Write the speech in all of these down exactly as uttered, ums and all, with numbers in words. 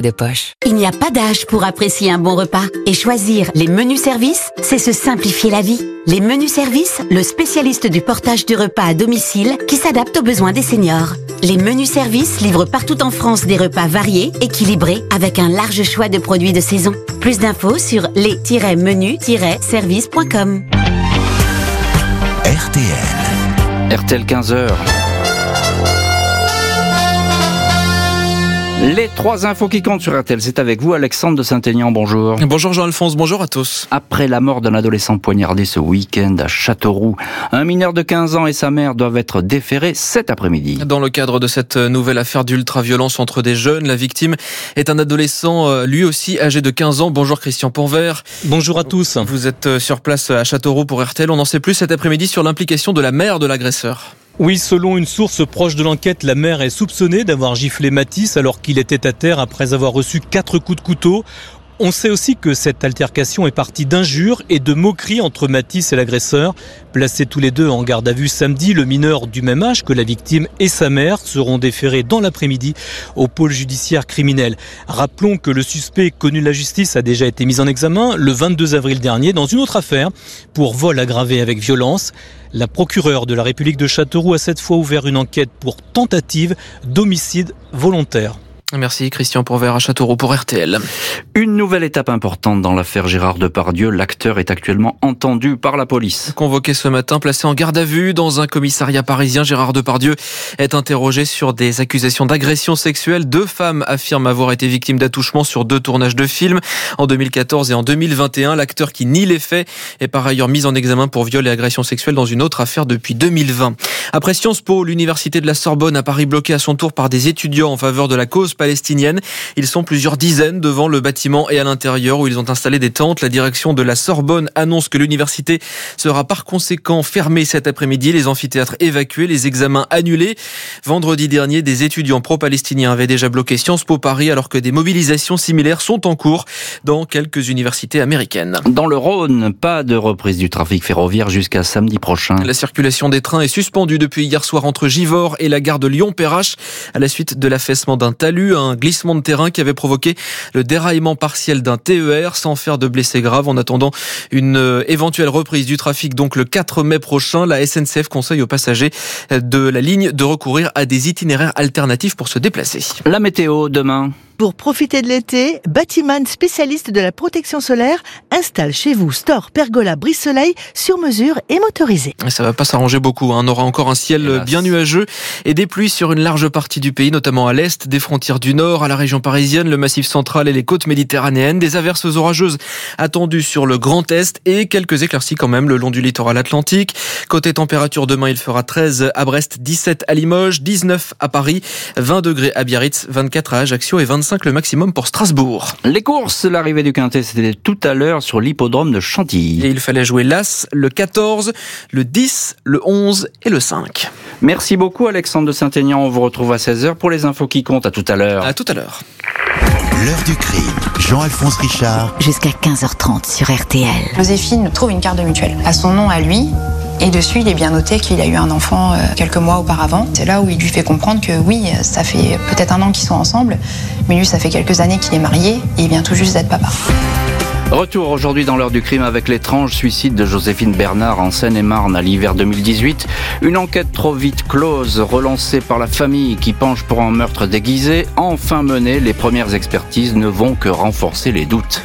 de poche. Il n'y a pas d'âge pour apprécier un bon repas. Et choisir les menus services, c'est se simplifier la vie. Les menus services, le spécialiste du portage du repas à domicile qui s'adapte aux besoins des seniors. Les menus services livrent partout en France des repas variés, équilibrés, avec un large choix de produits de saison. Plus d'infos sur les tiret menus tiret service point com. R T L. R T L quinze heures. Les trois infos qui comptent sur R T L, c'est avec vous Alexandre de Saint-Aignan, bonjour. Bonjour Jean-Alphonse, bonjour à tous. Après la mort d'un adolescent poignardé ce week-end à Châteauroux, un mineur de quinze ans et sa mère doivent être déférés cet après-midi. Dans le cadre de cette nouvelle affaire d'ultra-violence entre des jeunes, la victime est un adolescent lui aussi âgé de quinze ans. Bonjour Christian Pourvert. Bonjour à tous. Vous êtes sur place à Châteauroux pour R T L. On en sait plus cet après-midi sur l'implication de la mère de l'agresseur. Oui, selon une source proche de l'enquête, la mère est soupçonnée d'avoir giflé Mathis alors qu'il était à terre après avoir reçu quatre coups de couteau. On sait aussi que cette altercation est partie d'injures et de moqueries entre Mathis et l'agresseur. Placés tous les deux en garde à vue samedi, le mineur du même âge que la victime et sa mère seront déférés dans l'après-midi au pôle judiciaire criminel. Rappelons que le suspect connu de la justice a déjà été mis en examen le vingt-deux avril dernier dans une autre affaire pour vol aggravé avec violence. La procureure de la République de Châteauroux a cette fois ouvert une enquête pour tentative d'homicide volontaire. Merci Christian Pourvert à Châteauroux pour R T L. Une nouvelle étape importante dans l'affaire Gérard Depardieu. L'acteur est actuellement entendu par la police. Convoqué ce matin, placé en garde à vue dans un commissariat parisien, Gérard Depardieu est interrogé sur des accusations d'agression sexuelle. Deux femmes affirment avoir été victimes d'attouchements sur deux tournages de films en deux mille quatorze et en deux mille vingt et un. L'acteur qui nie les faits est par ailleurs mis en examen pour viol et agression sexuelle dans une autre affaire depuis deux mille vingt. Après Sciences Po, l'université de la Sorbonne à Paris bloquée à son tour par des étudiants en faveur de la cause palestinienne. Ils sont plusieurs dizaines devant le bâtiment et à l'intérieur où ils ont installé des tentes. La direction de la Sorbonne annonce que l'université sera par conséquent fermée cet après-midi. Les amphithéâtres évacués, les examens annulés. Vendredi dernier, des étudiants pro-palestiniens avaient déjà bloqué Sciences Po Paris alors que des mobilisations similaires sont en cours dans quelques universités américaines. Dans le Rhône, pas de reprise du trafic ferroviaire jusqu'à samedi prochain. La circulation des trains est suspendue depuis hier soir entre Givors et la gare de Lyon-Perrache à la suite de l'affaissement d'un talus, un glissement de terrain qui avait provoqué le déraillement partiel d'un T E R sans faire de blessés graves. En attendant une éventuelle reprise du trafic donc le quatre mai prochain, la S N C F conseille aux passagers de la ligne de recourir à des itinéraires alternatifs pour se déplacer. La météo demain. Pour profiter de l'été, Batiman, spécialiste de la protection solaire, installe chez vous store, pergola, brise-soleil sur mesure et motorisé. Ça va pas s'arranger beaucoup, hein. On aura encore un ciel Hélas. bien nuageux et des pluies sur une large partie du pays, notamment à l'est, des frontières du nord, à la région parisienne, le massif central et les côtes méditerranéennes. Des averses orageuses attendues sur le Grand Est et quelques éclaircies quand même le long du littoral atlantique. Côté température, demain il fera treize à Brest, dix-sept à Limoges, dix-neuf à Paris, vingt degrés à Biarritz, vingt-quatre à Ajaccio et vingt-cinq le maximum pour Strasbourg. Les courses, l'arrivée du Quintet, c'était tout à l'heure sur l'hippodrome de Chantilly. Et il fallait jouer l'As, le quatorze, le dix, le onze et le cinq. Merci beaucoup Alexandre de Saint-Aignan. On vous retrouve à seize heures pour les infos qui comptent. À tout à l'heure. À tout à l'heure. L'heure du crime. Jean-Alphonse Richard. Jusqu'à quinze heures trente sur R T L. Joséphine trouve une carte de mutuelle à son nom à lui. Et dessus, il est bien noté qu'il a eu un enfant euh, quelques mois auparavant. C'est là où il lui fait comprendre que oui, ça fait peut-être un an qu'ils sont ensemble, mais lui, ça fait quelques années qu'il est marié et il vient tout juste d'être papa. Retour aujourd'hui dans l'heure du crime avec l'étrange suicide de Joséphine Bernard en Seine-et-Marne à l'hiver deux mille dix-huit. Une enquête trop vite close, relancée par la famille qui penche pour un meurtre déguisé. Enfin menée, les premières expertises ne vont que renforcer les doutes.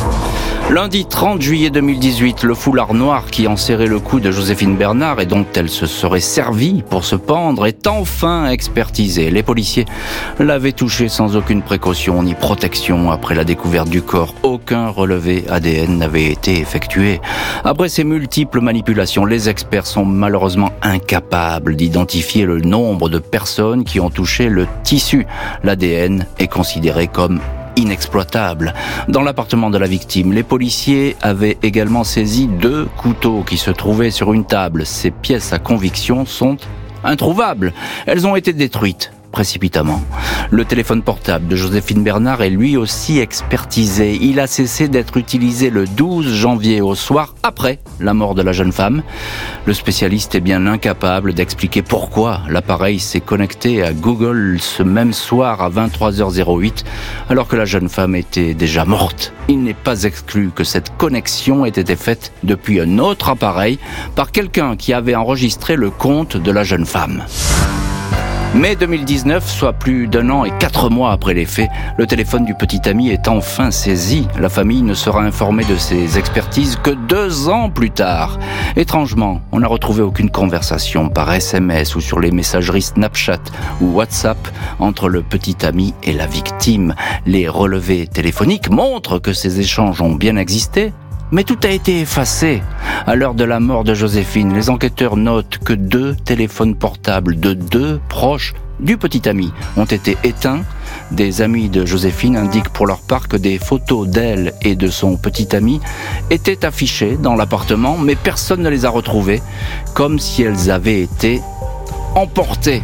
Lundi trente juillet deux mille dix-huit, le foulard noir qui enserrait le cou de Joséphine Bernard et dont elle se serait servie pour se pendre est enfin expertisé. Les policiers l'avaient touché sans aucune précaution ni protection. Après la découverte du corps, aucun relevé A D N n'avait été effectué. Après ces multiples manipulations, les experts sont malheureusement incapables d'identifier le nombre de personnes qui ont touché le tissu. L'A D N est considéré comme inexploitable. Dans l'appartement de la victime, les policiers avaient également saisi deux couteaux qui se trouvaient sur une table. Ces pièces à conviction sont introuvables. Elles ont été détruites précipitamment. Le téléphone portable de Joséphine Bernard est lui aussi expertisé. Il a cessé d'être utilisé le douze janvier au soir, après la mort de la jeune femme. Le spécialiste est bien incapable d'expliquer pourquoi l'appareil s'est connecté à Google ce même soir à vingt-trois heures huit, alors que la jeune femme était déjà morte. Il n'est pas exclu que cette connexion ait été faite depuis un autre appareil par quelqu'un qui avait enregistré le compte de la jeune femme. mai deux mille dix-neuf, soit plus d'un an et quatre mois après les faits, le téléphone du petit ami est enfin saisi. La famille ne sera informée de ces expertises que deux ans plus tard. Étrangement, on n'a retrouvé aucune conversation par S M S ou sur les messageries Snapchat ou WhatsApp entre le petit ami et la victime. Les relevés téléphoniques montrent que ces échanges ont bien existé, mais tout a été effacé. À l'heure de la mort de Joséphine, les enquêteurs notent que deux téléphones portables de deux proches du petit ami ont été éteints. Des amis de Joséphine indiquent pour leur part que des photos d'elle et de son petit ami étaient affichées dans l'appartement, mais personne ne les a retrouvées, comme si elles avaient été emportées.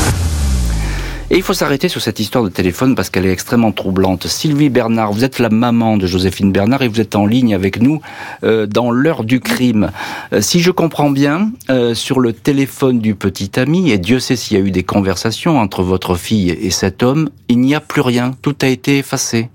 Et il faut s'arrêter sur cette histoire de téléphone parce qu'elle est extrêmement troublante. Sylvie Bernard, vous êtes la maman de Joséphine Bernard et vous êtes en ligne avec nous euh, dans l'heure du crime. Euh, si je comprends bien, euh, sur le téléphone du petit ami, et Dieu sait s'il y a eu des conversations entre votre fille et cet homme, il n'y a plus rien, tout a été effacé.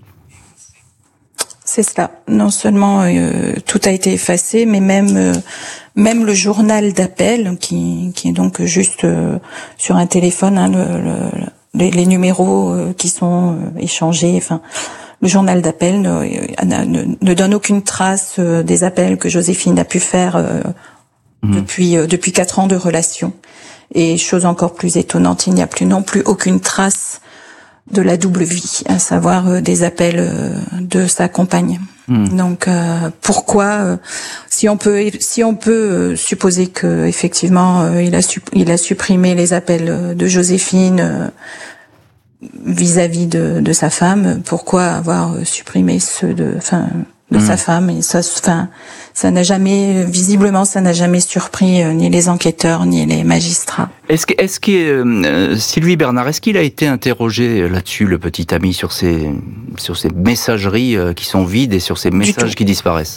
C'est cela. Non seulement euh, tout a été effacé, mais même euh, même le journal d'appel qui qui est donc juste euh, sur un téléphone, hein, le, le, les, les numéros euh, qui sont euh, échangés. Enfin, le journal d'appel ne, ne, ne donne aucune trace euh, des appels que Joséphine a pu faire euh, mmh. depuis euh, depuis quatre ans de relation. Et chose encore plus étonnante, il n'y a plus non plus aucune trace de la double vie, à savoir euh, des appels euh, de sa compagne. Mmh. Donc euh, pourquoi, euh, si on peut, si on peut euh, supposer que effectivement euh, il a su, il a supprimé les appels de Joséphine euh, vis-à-vis de, de sa femme, pourquoi avoir supprimé ceux de, enfin, de mmh. sa femme? Et ça, enfin, ça n'a jamais, visiblement, ça n'a jamais surpris euh, ni les enquêteurs ni les magistrats. Est-ce que, est-ce que euh, Sylvie Bernard, est-ce qu'il a été interrogé là-dessus, le petit ami, sur ces, sur ces messageries euh, qui sont vides et sur ces messages qui disparaissent?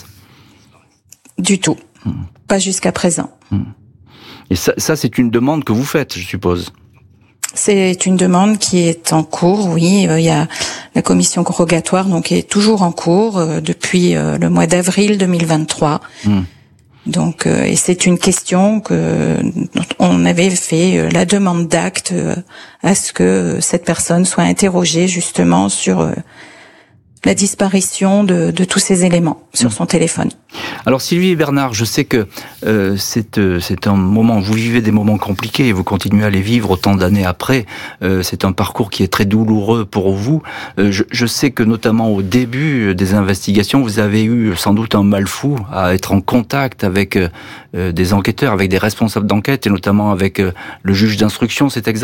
Du tout. Mmh. Pas jusqu'à présent. Mmh. Et ça, ça, c'est une demande que vous faites, je suppose. C'est une demande qui est en cours, oui. Il y a la commission rogatoire, donc, est toujours en cours euh, depuis euh, le mois d'avril deux mille vingt-trois. Mmh. Donc, euh, et c'est une question que on avait fait euh, la demande d'acte euh, à ce que cette personne soit interrogée justement sur euh, la disparition de, de tous ces éléments sur son téléphone. Alors Sylvie Bernard, je sais que euh, c'est, euh, c'est un moment, vous vivez des moments compliqués et vous continuez à les vivre autant d'années après. Euh, c'est un parcours qui est très douloureux pour vous. Euh, je, je sais que notamment au début des investigations, vous avez eu sans doute un mal fou à être en contact avec euh, des enquêteurs, avec des responsables d'enquête et notamment avec euh, le juge d'instruction, c'est exact ?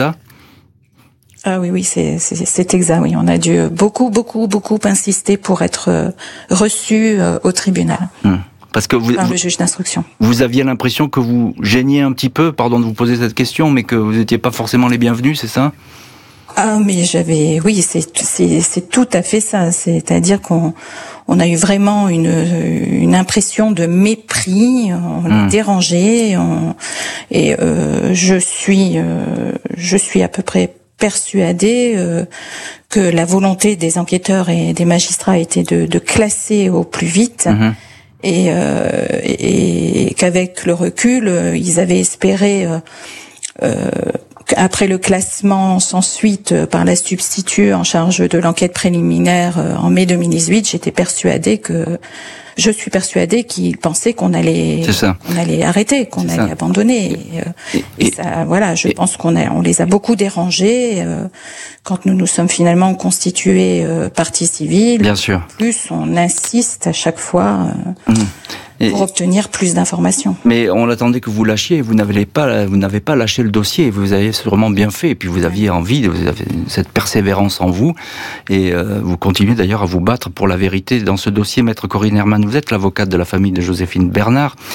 Ah oui, oui, c'est, c'est, c'est exact, oui. On a dû beaucoup, beaucoup, beaucoup insister pour être euh, reçu euh, au tribunal. Hum. Parce que vous, par vous, le juge d'instruction. Vous aviez l'impression que vous gêniez un petit peu, pardon de vous poser cette question, mais que vous n'étiez pas forcément les bienvenus, c'est ça ? Ah, mais j'avais, oui, c'est, c'est, c'est tout à fait ça. C'est-à-dire qu'on, on a eu vraiment une, une impression de mépris. On hum. est dérangé. On, et euh, je suis, euh, je suis à peu près persuadée euh, que la volonté des enquêteurs et des magistrats était de, de classer au plus vite mmh. et, euh, et, et qu'avec le recul, euh, ils avaient espéré, euh, euh, qu'après le classement sans suite euh, par la substitut en charge de l'enquête préliminaire euh, en mai deux mille dix-huit, j'étais persuadée que Je suis persuadée qu'ils pensaient qu'on allait, qu'on allait arrêter, qu'on C'est allait ça. abandonner. Et, et, et, et ça, voilà, je et, pense qu'on a, on les a beaucoup dérangés euh, quand nous nous sommes finalement constitués euh, partie civile. Bien sûr. Plus on insiste à chaque fois euh, mmh. et, pour obtenir plus d'informations. Mais on attendait que vous lâchiez. Vous n'avez pas, vous n'avez pas lâché le dossier. Vous avez sûrement bien fait. Et puis vous aviez envie, vous avez cette persévérance en vous, et euh, vous continuez d'ailleurs à vous battre pour la vérité dans ce dossier, Maître Corinne Herman. Vous êtes l'avocate de la famille de Joséphine Bernard.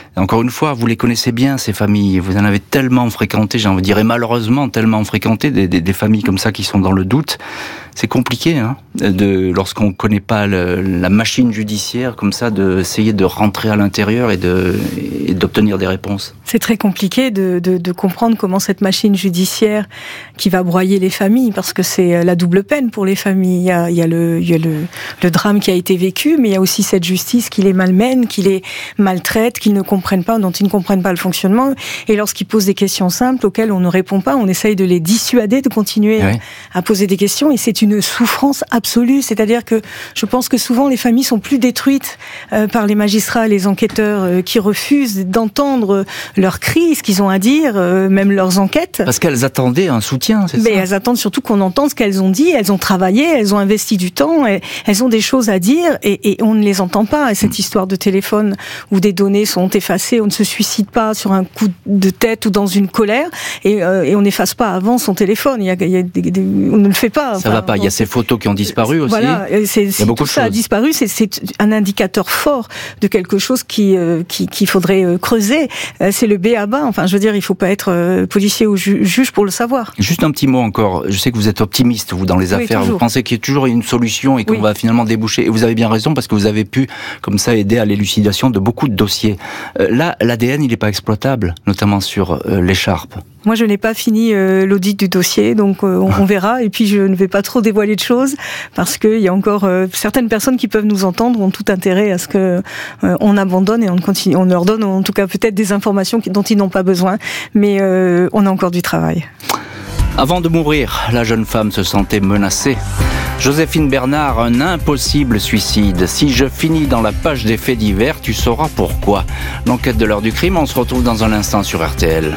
Et encore une fois, vous les connaissez bien, ces familles. Vous en avez tellement fréquenté, j'ai envie de dire, et malheureusement tellement fréquenté des, des, des familles comme ça qui sont dans le doute. C'est compliqué, hein, de, lorsqu'on ne connaît pas le, la machine judiciaire, comme ça, d'essayer de rentrer à l'intérieur et, de, et d'obtenir des réponses. C'est très compliqué de, de, de comprendre comment cette machine judiciaire qui va broyer les familles, parce que c'est la double peine pour les familles. Il y a, il y a, le, il y a le, le drame qui a été vécu, mais il y a aussi cette justice qui les malmène, qui les maltraite, qu'ils ne comprennent pas, dont ils ne comprennent pas le fonctionnement. Et lorsqu'ils posent des questions simples auxquelles on ne répond pas, on essaye de les dissuader de continuer oui. à, à poser des questions. Et c'est une souffrance absolue. C'est-à-dire que je pense que souvent les familles sont plus détruites euh, par les magistrats et les enquêteurs euh, qui refusent d'entendre leurs cris, ce qu'ils ont à dire, euh, même leurs enquêtes. Parce qu'elles attendaient un soutien, c'est Mais ça. Elles attendent surtout qu'on entende ce qu'elles ont dit. Elles ont travaillé, elles ont investi du temps, elles, elles ont des choses à dire et, et on ne les entend pas. Et cette mmh. histoire de téléphone où des données sont effacées, on ne se suicide pas sur un coup de tête ou dans une colère et, euh, et on n'efface pas avant son téléphone. Il y a, il y a des, des, on ne le fait pas. Ça enfin, va pas. Il y a ces photos qui ont disparu aussi. Voilà, c'est, il y a beaucoup tout de ça choses. a disparu. C'est, c'est un indicateur fort de quelque chose qui, euh, qui, qu'il faudrait euh, creuser. Euh, c'est le B A B A. Enfin, je veux dire, il faut pas être euh, policier ou ju- juge pour le savoir. Juste un petit mot encore. Je sais que vous êtes optimiste, vous, dans les oui, affaires. Toujours. Vous pensez qu'il y a toujours une solution et qu'on oui. va finalement déboucher. Et vous avez bien raison parce que vous avez pu, comme ça, aider à l'élucidation de beaucoup de dossiers. Euh, là, l'A D N, il n'est pas exploitable, notamment sur euh, l'écharpe. Moi, je n'ai pas fini euh, l'audit du dossier, donc euh, on, on verra. Et puis, je ne vais pas trop dévoiler de choses parce qu'il y a encore euh, certaines personnes qui peuvent nous entendre ont tout intérêt à ce que euh, on abandonne et on continue. On leur donne, en tout cas, peut-être des informations dont ils n'ont pas besoin, mais euh, on a encore du travail. Avant de mourir, la jeune femme se sentait menacée. Joséphine Bernard, un impossible suicide. Si je finis dans la page des faits divers, tu sauras pourquoi. L'enquête de l'heure du crime, on se retrouve dans un instant sur R T L.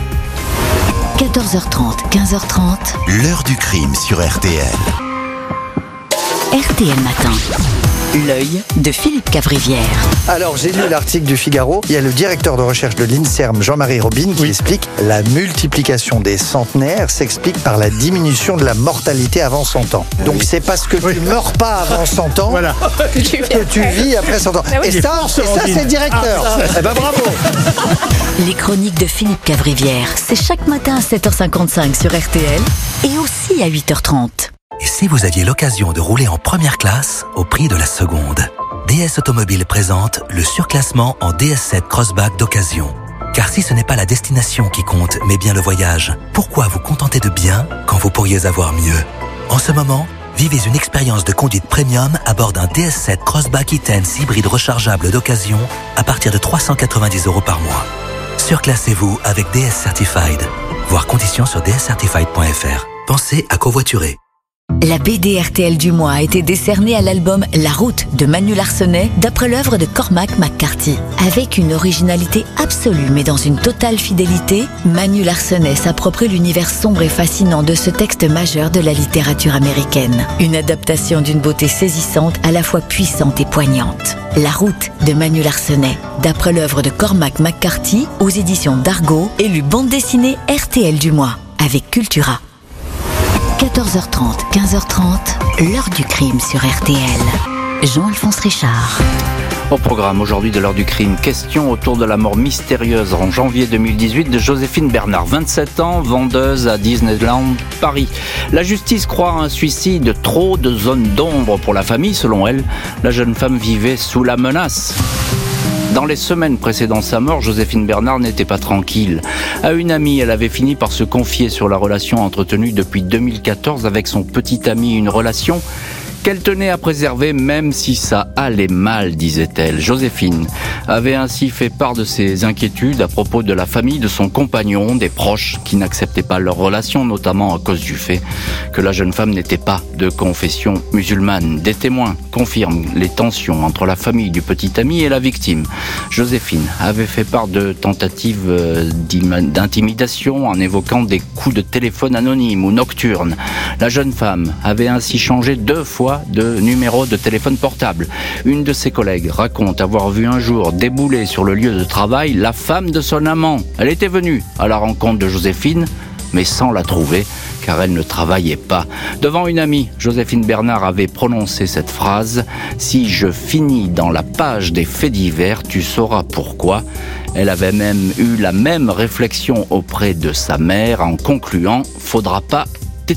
quatorze heures trente, quinze heures trente. L'heure du crime sur R T L. R T L Matin. L'œil de Philippe Cavrivière. Alors, j'ai lu l'article du Figaro. Il y a le directeur de recherche de l'INSERM, Jean-Marie Robine, qui oui. explique la multiplication des centenaires s'explique par la diminution de la mortalité avant cent ans. Donc, oui. c'est parce que oui. tu meurs pas avant cent ans voilà. que tu vis après cent ans. Et ça, et ça c'est le directeur. Ah, eh ben, bravo. Les chroniques de Philippe Cavrivière, c'est chaque matin à sept heures cinquante-cinq sur R T L et aussi à huit heures trente. Et si vous aviez l'occasion de rouler en première classe au prix de la seconde? D S Automobile présente le surclassement en D S sept Crossback d'occasion. Car si ce n'est pas la destination qui compte, mais bien le voyage, pourquoi vous contenter de bien quand vous pourriez avoir mieux? En ce moment, vivez une expérience de conduite premium à bord d'un D S sept Crossback e-Tense hybride rechargeable d'occasion à partir de trois cent quatre-vingt-dix euros par mois. Surclassez-vous avec D S Certified. Voir conditions sur d s certified point f r. Pensez à covoiturer. La B D R T L du mois a été décernée à l'album La Route de Manu Larsenet, d'après l'œuvre de Cormac McCarthy. Avec une originalité absolue mais dans une totale fidélité, Manu Larsenet s'approprie l'univers sombre et fascinant de ce texte majeur de la littérature américaine. Une adaptation d'une beauté saisissante, à la fois puissante et poignante. La Route de Manu Larsenet, d'après l'œuvre de Cormac McCarthy, aux éditions d'Argo, élu bande dessinée R T L du mois, avec Cultura. quatorze heures trente, quinze heures trente, l'heure du crime sur R T L. Jean-Alphonse Richard. Au programme aujourd'hui de l'heure du crime, question autour de la mort mystérieuse en janvier deux mille dix-huit de Joséphine Bernard, vingt-sept ans, vendeuse à Disneyland Paris. La justice croit à un suicide, trop de zones d'ombre pour la famille, selon elle. La jeune femme vivait sous la menace. Dans les semaines précédant sa mort, Joséphine Bernard n'était pas tranquille. À une amie, elle avait fini par se confier sur la relation entretenue depuis deux mille quatorze avec son petit ami, une relation qu'elle tenait à préserver même si ça allait mal, disait-elle. Joséphine avait ainsi fait part de ses inquiétudes à propos de la famille de son compagnon, des proches qui n'acceptaient pas leur relation, notamment à cause du fait que la jeune femme n'était pas de confession musulmane. Des témoins confirment les tensions entre la famille du petit ami et la victime. Joséphine avait fait part de tentatives d'intimidation en évoquant des coups de téléphone anonymes ou nocturnes. La jeune femme avait ainsi changé deux fois de numéro de téléphone portable. Une de ses collègues raconte avoir vu un jour débouler sur le lieu de travail la femme de son amant. Elle était venue à la rencontre de Joséphine, mais sans la trouver, car elle ne travaillait pas. Devant une amie, Joséphine Bernard avait prononcé cette phrase « Si je finis dans la page des faits divers, tu sauras pourquoi ». Elle avait même eu la même réflexion auprès de sa mère en concluant « Faudra pas t'étonner ».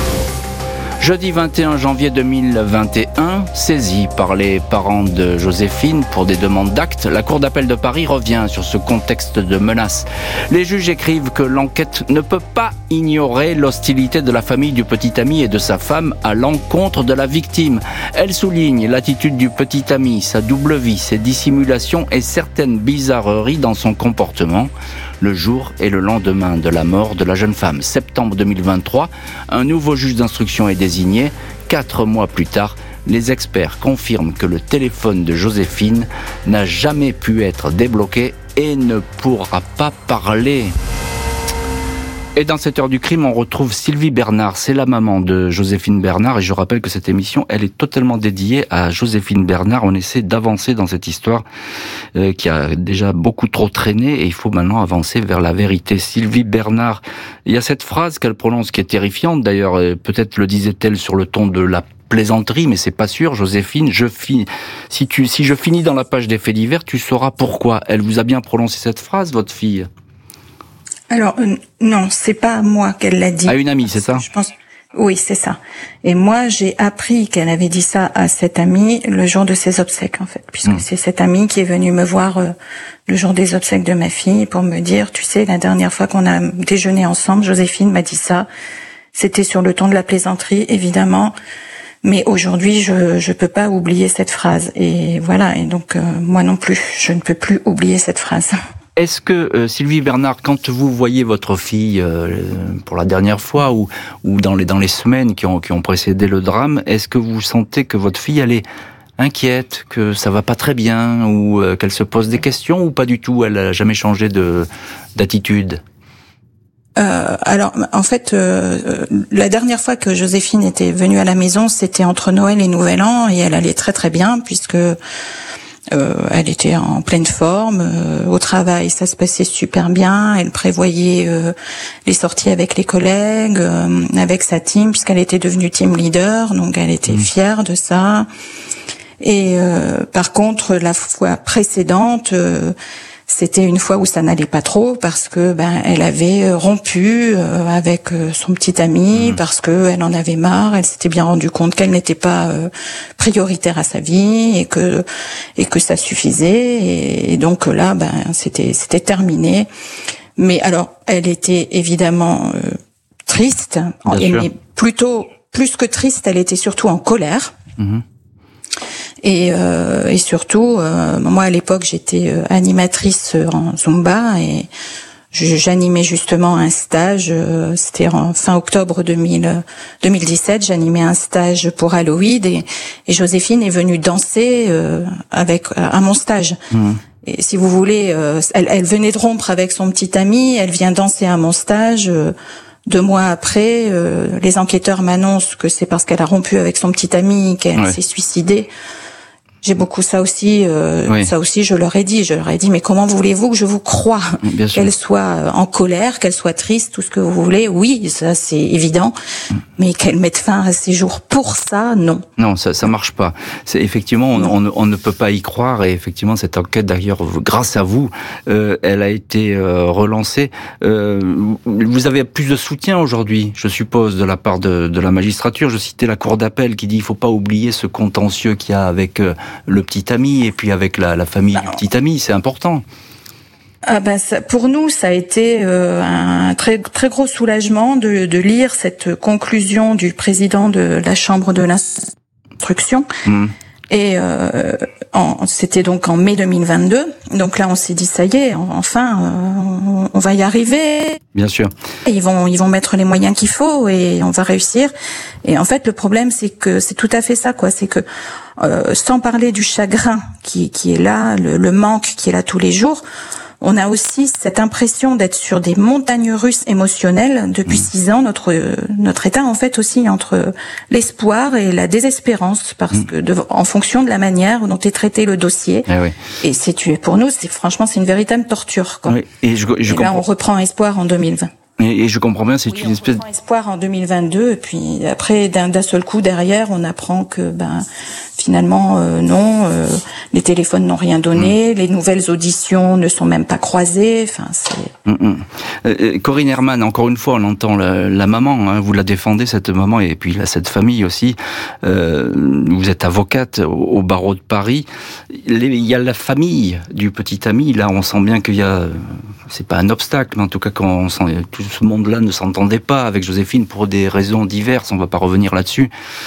Jeudi vingt et un janvier deux mille vingt et un, saisie par les parents de Joséphine pour des demandes d'actes, la Cour d'appel de Paris revient sur ce contexte de menace. Les juges écrivent que l'enquête ne peut pas ignorer l'hostilité de la famille du petit ami et de sa femme à l'encontre de la victime. Elle souligne l'attitude du petit ami, sa double vie, ses dissimulations et certaines bizarreries dans son comportement. Le jour et le lendemain de la mort de la jeune femme. Septembre deux mille vingt-trois, un nouveau juge d'instruction est désigné. Quatre mois plus tard, les experts confirment que le téléphone de Joséphine n'a jamais pu être débloqué et ne pourra pas parler. Et dans cette heure du crime, on retrouve Sylvie Bernard, c'est la maman de Joséphine Bernard, et je rappelle que cette émission, elle est totalement dédiée à Joséphine Bernard. On essaie d'avancer dans cette histoire euh, qui a déjà beaucoup trop traîné, et il faut maintenant avancer vers la vérité. Sylvie Bernard, il y a cette phrase qu'elle prononce qui est terrifiante, d'ailleurs, euh, peut-être le disait-elle sur le ton de la plaisanterie, mais c'est pas sûr. Joséphine, je finis, si tu, si je finis dans la page des faits divers, tu sauras pourquoi. Elle vous a bien prononcé cette phrase, votre fille? Alors euh, non, c'est pas à moi qu'elle l'a dit. À une amie, c'est ça? Je pense. Oui, c'est ça. Et moi, j'ai appris qu'elle avait dit ça à cette amie le jour de ses obsèques, en fait, puisque mmh. c'est cette amie qui est venue me voir euh, le jour des obsèques de ma fille pour me dire, tu sais, la dernière fois qu'on a déjeuné ensemble, Joséphine m'a dit ça. C'était sur le ton de la plaisanterie, évidemment. Mais aujourd'hui, je je peux pas oublier cette phrase. Et voilà. Et donc, euh, moi non plus, je ne peux plus oublier cette phrase. Est-ce que, euh, Sylvie Bernard, quand vous voyez votre fille euh, pour la dernière fois ou, ou dans, les, dans les semaines qui ont, qui ont précédé le drame, est-ce que vous sentez que votre fille, elle est inquiète, que ça va pas très bien ou euh, qu'elle se pose des questions ou pas du tout? Elle a jamais changé de, d'attitude? Euh, alors, en fait, euh, la dernière fois que Joséphine était venue à la maison, c'était entre Noël et Nouvel An et elle allait très très bien puisque... Euh, elle était en pleine forme. Euh, au travail, ça se passait super bien. Elle prévoyait euh, les sorties avec les collègues, euh, avec sa team, puisqu'elle était devenue team leader. Donc, elle était fière de ça. Et euh, par contre, la fois précédente, euh, c'était une fois où ça n'allait pas trop parce que ben elle avait rompu euh, avec euh, son petit ami mmh. parce que elle en avait marre. Elle s'était bien rendue compte qu'elle n'était pas euh, prioritaire à sa vie et que et que ça suffisait. Et, et donc là, ben c'était c'était terminé. Mais alors, elle était évidemment euh, triste, mais plutôt plus que triste, elle était surtout en colère. Mmh. Et, euh, et surtout, euh, moi à l'époque j'étais euh, animatrice en Zumba et je, j'animais justement un stage. Euh, c'était en fin octobre deux mille dix-sept. J'animais un stage pour Halloween et, et Joséphine est venue danser euh, avec à mon stage. Mmh. Et si vous voulez, euh, elle, elle venait de rompre avec son petit ami. Elle vient danser à mon stage. Euh, Deux mois après, euh, les enquêteurs m'annoncent que c'est parce qu'elle a rompu avec son petit ami qu'elle ouais. s'est suicidée. J'ai beaucoup ça aussi, euh, oui. ça aussi je leur ai dit, je leur ai dit mais comment voulez-vous que je vous croie, qu'elle soit en colère, qu'elle soit triste, tout ce que vous voulez, oui, ça c'est évident, mm. mais qu'elle mette fin à ses jours pour ça, non. Non, ça ça marche pas. C'est effectivement on, on, on ne peut pas y croire et effectivement cette enquête d'ailleurs grâce à vous, euh, elle a été euh, relancée. Euh, vous avez plus de soutien aujourd'hui, je suppose, de la part de, de la magistrature. Je citais la cour d'appel qui dit il faut pas oublier ce contentieux qu'il y a avec euh, le petit ami et puis avec la, la famille bah, du petit ami, c'est important. Ah ben ça, pour nous, ça a été euh, un très très gros soulagement de, de lire cette conclusion du président de la Chambre de l'instruction. Mmh. Et euh, en, c'était donc en mai deux mille vingt-deux. Donc là, on s'est dit ça y est, enfin, euh, on, on va y arriver. Bien sûr. Et ils vont ils vont mettre les moyens qu'il faut et on va réussir. Et en fait, le problème, c'est que c'est tout à fait ça, quoi. C'est que euh, sans parler du chagrin qui qui est là, le, le manque qui est là tous les jours. On a aussi cette impression d'être sur des montagnes russes émotionnelles depuis mmh. six ans. Notre notre état en fait aussi entre l'espoir et la désespérance parce mmh. que de, en fonction de la manière dont est traité le dossier. Eh oui. Et c'est tué pour nous. C'est franchement c'est une véritable torture. Quoi. Oui. Et, je, je et là on reprend espoir en deux mille vingt. Et, et je comprends bien, c'est oui, une on espèce... reprend espoir en deux mille vingt-deux, et puis après, d'un, d'un seul coup, derrière, on apprend que, ben, finalement, euh, non, euh, les téléphones n'ont rien donné, mmh. les nouvelles auditions ne sont même pas croisées, enfin, c'est... Mmh. Euh, Corinne Herman, encore une fois, on entend la, la maman, hein, vous la défendez, cette maman, et puis là, cette famille aussi. Euh, vous êtes avocate au, au barreau de Paris. Les, il y a la famille du petit ami, là, on sent bien qu'il y a... C'est pas un obstacle, mais en tout cas, quand on sent, tout ce monde-là ne s'entendait pas avec Joséphine pour des raisons diverses, on va pas revenir là-dessus.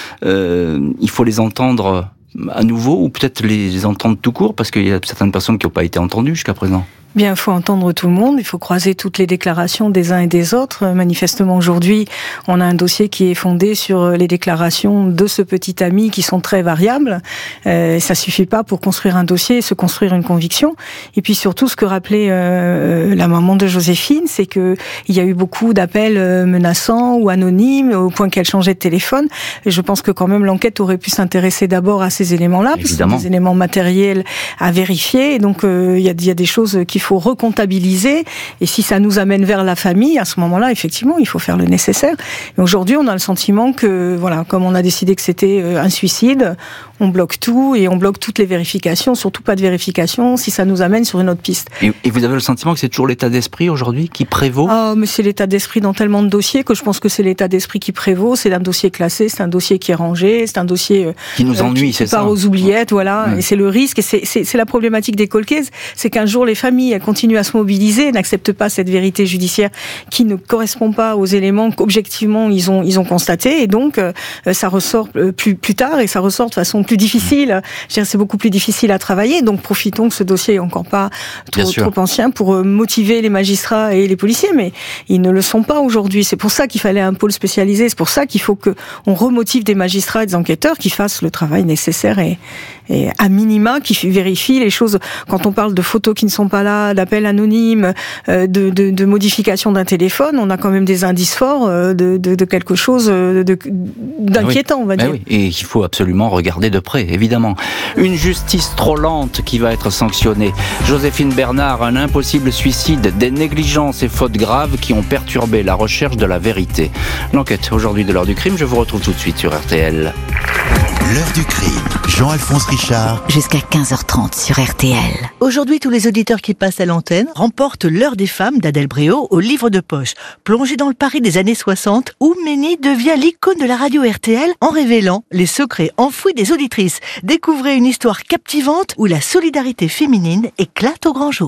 Euh, il faut les entendre à nouveau, ou peut-être les entendre tout court, parce qu'il y a certaines personnes qui n'ont pas été entendues jusqu'à présent. Bien, il faut entendre tout le monde, il faut croiser toutes les déclarations des uns et des autres. Manifestement, aujourd'hui, on a un dossier qui est fondé sur les déclarations de ce petit ami qui sont très variables. Euh, ça suffit pas pour construire un dossier et se construire une conviction. Et puis surtout, ce que rappelait euh, la maman de Joséphine, c'est que il y a eu beaucoup d'appels menaçants ou anonymes au point qu'elle changeait de téléphone. Et je pense que quand même l'enquête aurait pu s'intéresser d'abord à ces éléments-là, parce que c'est des éléments matériels à vérifier. Et donc, euh, il y a, il y a des choses qu'il faut recomptabiliser, et si ça nous amène vers la famille, à ce moment-là, effectivement, il faut faire le nécessaire. Et aujourd'hui, on a le sentiment que, voilà, comme on a décidé que c'était un suicide, on bloque tout, et on bloque toutes les vérifications, surtout pas de vérification, si ça nous amène sur une autre piste. Et, et vous avez le sentiment que c'est toujours l'état d'esprit aujourd'hui qui prévaut ? Ah, mais c'est l'état d'esprit dans tellement de dossiers que je pense que c'est l'état d'esprit qui prévaut. C'est un dossier classé, c'est un dossier qui est rangé, c'est un dossier qui nous ennuie, euh, qui, c'est qui ça. part aux oubliettes, voilà. Ouais. Et c'est le risque, et c'est, c'est, c'est la problématique des cold cases, c'est qu'un jour les familles elles continuent à se mobiliser, n'acceptent pas cette vérité judiciaire qui ne correspond pas aux éléments qu'objectivement ils ont ils ont constatés, et donc euh, ça ressort plus plus tard, et ça ressort de façon plus difficile. Je veux dire, c'est beaucoup plus difficile à travailler. Donc profitons que ce dossier est encore pas trop, trop ancien pour motiver les magistrats et les policiers, mais ils ne le sont pas aujourd'hui. C'est pour ça qu'il fallait un pôle spécialisé. C'est pour ça qu'il faut que on remotive des magistrats et des enquêteurs qui fassent le travail nécessaire et, et à minima qui vérifient les choses. Quand on parle de photos qui ne sont pas là, d'appels anonymes, euh, de, de, de modification d'un téléphone, on a quand même des indices forts euh, de, de, de quelque chose de, d'inquiétant, on va dire. Oui, et il faut absolument regarder de près, évidemment. Une justice trop lente qui va être sanctionnée. Joséphine Bernard, un impossible suicide, des négligences et fautes graves qui ont perturbé la recherche de la vérité. L'enquête aujourd'hui de l'heure du crime, je vous retrouve tout de suite sur R T L. L'heure du crime, Jean-Alphonse Richard. Jusqu'à quinze heures trente sur R T L. Aujourd'hui, tous les auditeurs qui passent à l'antenne remportent L'heure des femmes d'Adèle Bréau au livre de poche. Plongé dans le Paris des années soixante, Oumeni devient l'icône de la radio R T L en révélant les secrets enfouis des auditrices. Découvrez une histoire captivante où la solidarité féminine éclate au grand jour.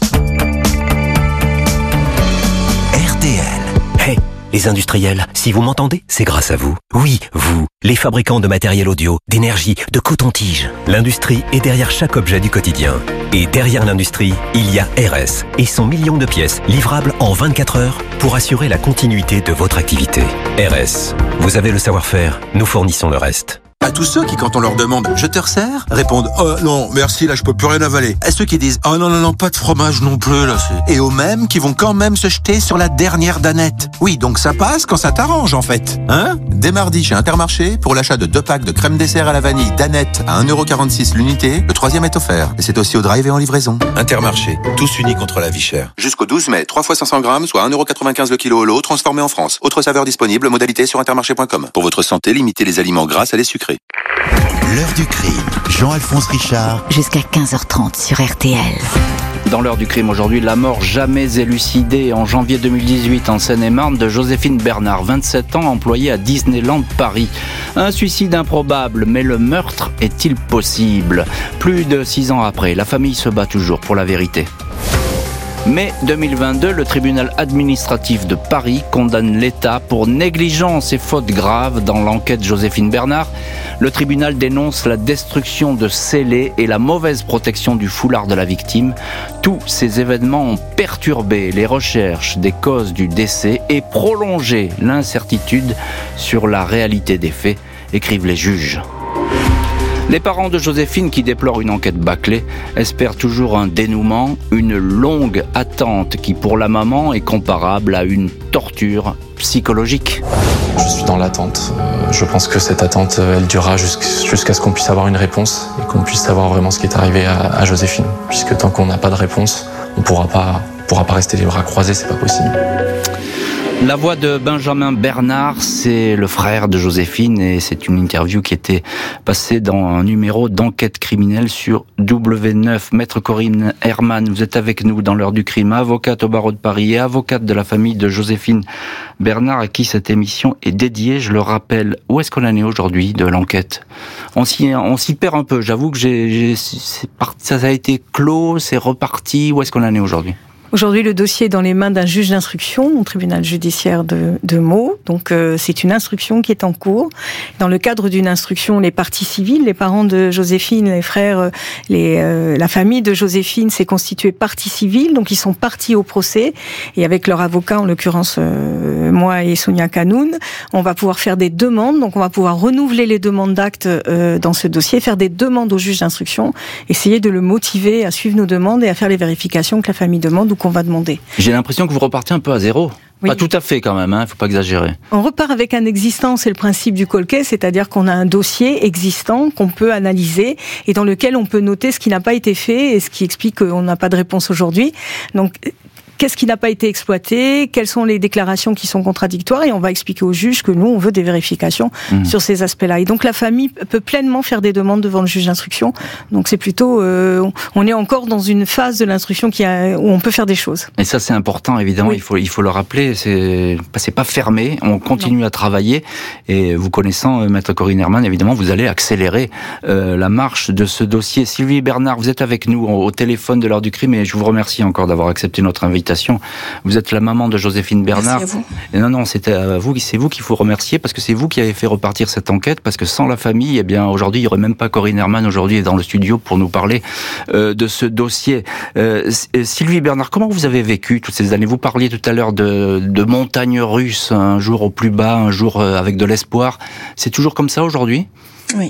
R T L. Hey, les industriels, si vous m'entendez, c'est grâce à vous. Oui, vous, les fabricants de matériel audio, d'énergie, de coton-tige. L'industrie est derrière chaque objet du quotidien. Et derrière l'industrie, il y a R S et son million de pièces livrables en vingt-quatre heures pour assurer la continuité de votre activité. R S, vous avez le savoir-faire, nous fournissons le reste. À tous ceux qui, quand on leur demande « Je te resserre ?» répondent « Oh non, merci, là je peux plus rien avaler ». À ceux qui disent « Oh non, non, non, pas de fromage non plus, là c'est... » Et aux mêmes qui vont quand même se jeter sur la dernière danette. Oui, donc ça passe quand ça t'arrange en fait. Hein ? Dès mardi chez Intermarché, pour l'achat de deux packs de crème dessert à la vanille danette à un euro quarante-six l'unité, le troisième est offert. Et c'est aussi au drive et en livraison. Intermarché, tous unis contre la vie chère. Jusqu'au douze mai, trois fois cinq cents grammes, soit un euro quatre-vingt-quinze le kilo au lot, transformé en France. Autre saveur disponible, modalité sur intermarché point com. Pour votre santé, limitez les aliments gras à les sucrés. L'heure du crime, Jean-Alphonse Richard. Jusqu'à quinze heures trente sur R T L. Dans l'heure du crime aujourd'hui, la mort jamais élucidée en janvier deux mille dix-huit en Seine-et-Marne de Joséphine Bernard, vingt-sept ans, employée à Disneyland Paris. Un suicide improbable, mais le meurtre est-il possible ? Plus de six ans après, la famille se bat toujours pour la vérité. mai deux mille vingt-deux, le tribunal administratif de Paris condamne l'État pour négligence et fautes graves dans l'enquête Joséphine Bernard. Le tribunal dénonce la destruction de scellés et la mauvaise protection du foulard de la victime. Tous ces événements ont perturbé les recherches des causes du décès et prolongé l'incertitude sur la réalité des faits, écrivent les juges. Les parents de Joséphine, qui déplorent une enquête bâclée, espèrent toujours un dénouement, une longue attente qui, pour la maman, est comparable à une torture psychologique. Je suis dans l'attente. Je pense que cette attente, elle durera jusqu'à ce qu'on puisse avoir une réponse et qu'on puisse savoir vraiment ce qui est arrivé à, à Joséphine. Puisque tant qu'on n'a pas de réponse, on ne pourra pas, pourra pas rester les bras croisés, c'est pas possible. La voix de Benjamin Bernard, c'est le frère de Joséphine et c'est une interview qui était passée dans un numéro d'enquête criminelle sur W neuf. Maître Corinne Herman, vous êtes avec nous dans l'heure du crime, avocate au barreau de Paris et avocate de la famille de Joséphine Bernard à qui cette émission est dédiée, je le rappelle. Où est-ce qu'on en est aujourd'hui de l'enquête? On s'y, on s'y perd un peu, j'avoue que j'ai, j'ai, c'est parti, ça a été clos, c'est reparti, où est-ce qu'on en est aujourd'hui? Aujourd'hui, le dossier est dans les mains d'un juge d'instruction au tribunal judiciaire de, de Meaux. Donc, euh, c'est une instruction qui est en cours. Dans le cadre d'une instruction, les parties civiles, les parents de Joséphine, les frères, les, euh, la famille de Joséphine s'est constituée partie civile. Donc, ils sont partis au procès. Et avec leur avocat, en l'occurrence, euh, moi et Sonia Kanoun, on va pouvoir faire des demandes. Donc, on va pouvoir renouveler les demandes d'actes euh, dans ce dossier, faire des demandes au juge d'instruction, essayer de le motiver à suivre nos demandes et à faire les vérifications que la famille demande ou qu'on va demander. J'ai l'impression que vous repartez un peu à zéro. Oui. Pas tout à fait quand même, hein, faut pas exagérer. On repart avec un existant, c'est le principe du colquet, c'est-à-dire qu'on a un dossier existant qu'on peut analyser et dans lequel on peut noter ce qui n'a pas été fait et ce qui explique qu'on n'a pas de réponse aujourd'hui. Donc, qu'est-ce qui n'a pas été exploité? Quelles sont les déclarations qui sont contradictoires? Et on va expliquer au juge que nous, on veut des vérifications mmh. sur ces aspects-là. Et donc, la famille peut pleinement faire des demandes devant le juge d'instruction. Donc, c'est plutôt... Euh, on est encore dans une phase de l'instruction qui a, où on peut faire des choses. Et ça, c'est important, évidemment. Oui. Il faut, il faut le rappeler. C'est, c'est pas fermé. On continue non. à travailler. Et vous connaissant, euh, Maître Corinne Herman, évidemment, vous allez accélérer euh, la marche de ce dossier. Sylvie Bernard, vous êtes avec nous au, au téléphone de l'heure du crime et je vous remercie encore d'avoir accepté notre invitation. Vous êtes la maman de Joséphine Bernard. Merci à vous. Et non, non, c'était à vous, c'est vous qu'il faut remercier parce que c'est vous qui avez fait repartir cette enquête. Parce que sans la famille, eh bien, aujourd'hui, il n'y aurait même pas Corinne Herman aujourd'hui dans le studio pour nous parler euh, de ce dossier. Euh, Sylvie Bernard, comment vous avez vécu toutes ces années? Vous parliez tout à l'heure de, de montagnes russes, un jour au plus bas, un jour avec de l'espoir. C'est toujours comme ça aujourd'hui? Oui.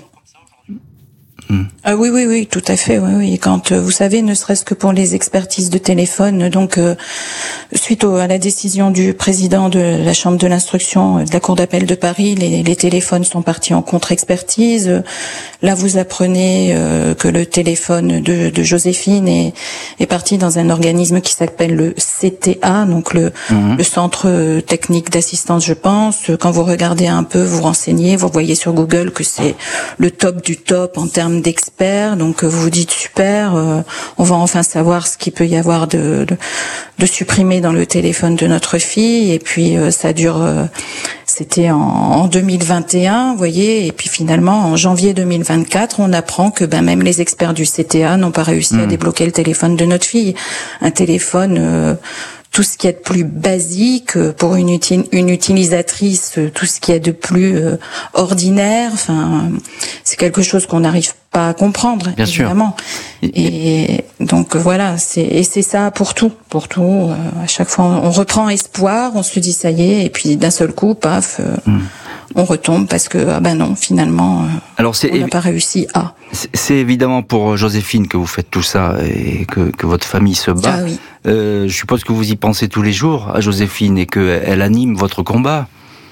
Mmh. Ah oui, oui, oui, tout à fait. Oui, oui. Quand euh, vous savez, ne serait-ce que pour les expertises de téléphone, donc euh, suite au, à la décision du président de la Chambre de l'instruction de la Cour d'appel de Paris, les, les téléphones sont partis en contre-expertise. Là, vous apprenez euh, que le téléphone de, de Joséphine est, est parti dans un organisme qui s'appelle le C T A, donc le, mmh. le Centre Technique d'Assistance, je pense. Quand vous regardez un peu, vous renseignez, vous voyez sur Google que c'est le top du top en termes d'experts, donc vous vous dites super, euh, on va enfin savoir ce qu'il peut y avoir de, de, de supprimé dans le téléphone de notre fille, et puis euh, ça dure, euh, c'était en, en deux mille vingt et un, vous voyez, et puis finalement en janvier deux mille vingt-quatre, on apprend que ben même les experts du C T A n'ont pas réussi mmh. à débloquer le téléphone de notre fille, un téléphone euh, tout ce qu'il y a de plus basique pour une, uti- une utilisatrice, tout ce qu'il y a de plus euh, ordinaire. Enfin, c'est quelque chose qu'on n'arrive pas à comprendre, Bien évidemment. Sûr. Et donc voilà, c'est et c'est ça pour tout, pour tout. Euh, à chaque fois, on reprend espoir, on se dit ça y est, et puis d'un seul coup, paf. Euh, mmh. On retombe parce que ah ben non, finalement, euh, Alors c'est on n'a évi- pas réussi à. C'est, c'est évidemment pour Joséphine que vous faites tout ça et que, que votre famille se bat. Ah oui. Euh, je suppose que vous y pensez tous les jours à Joséphine et que elle anime votre combat.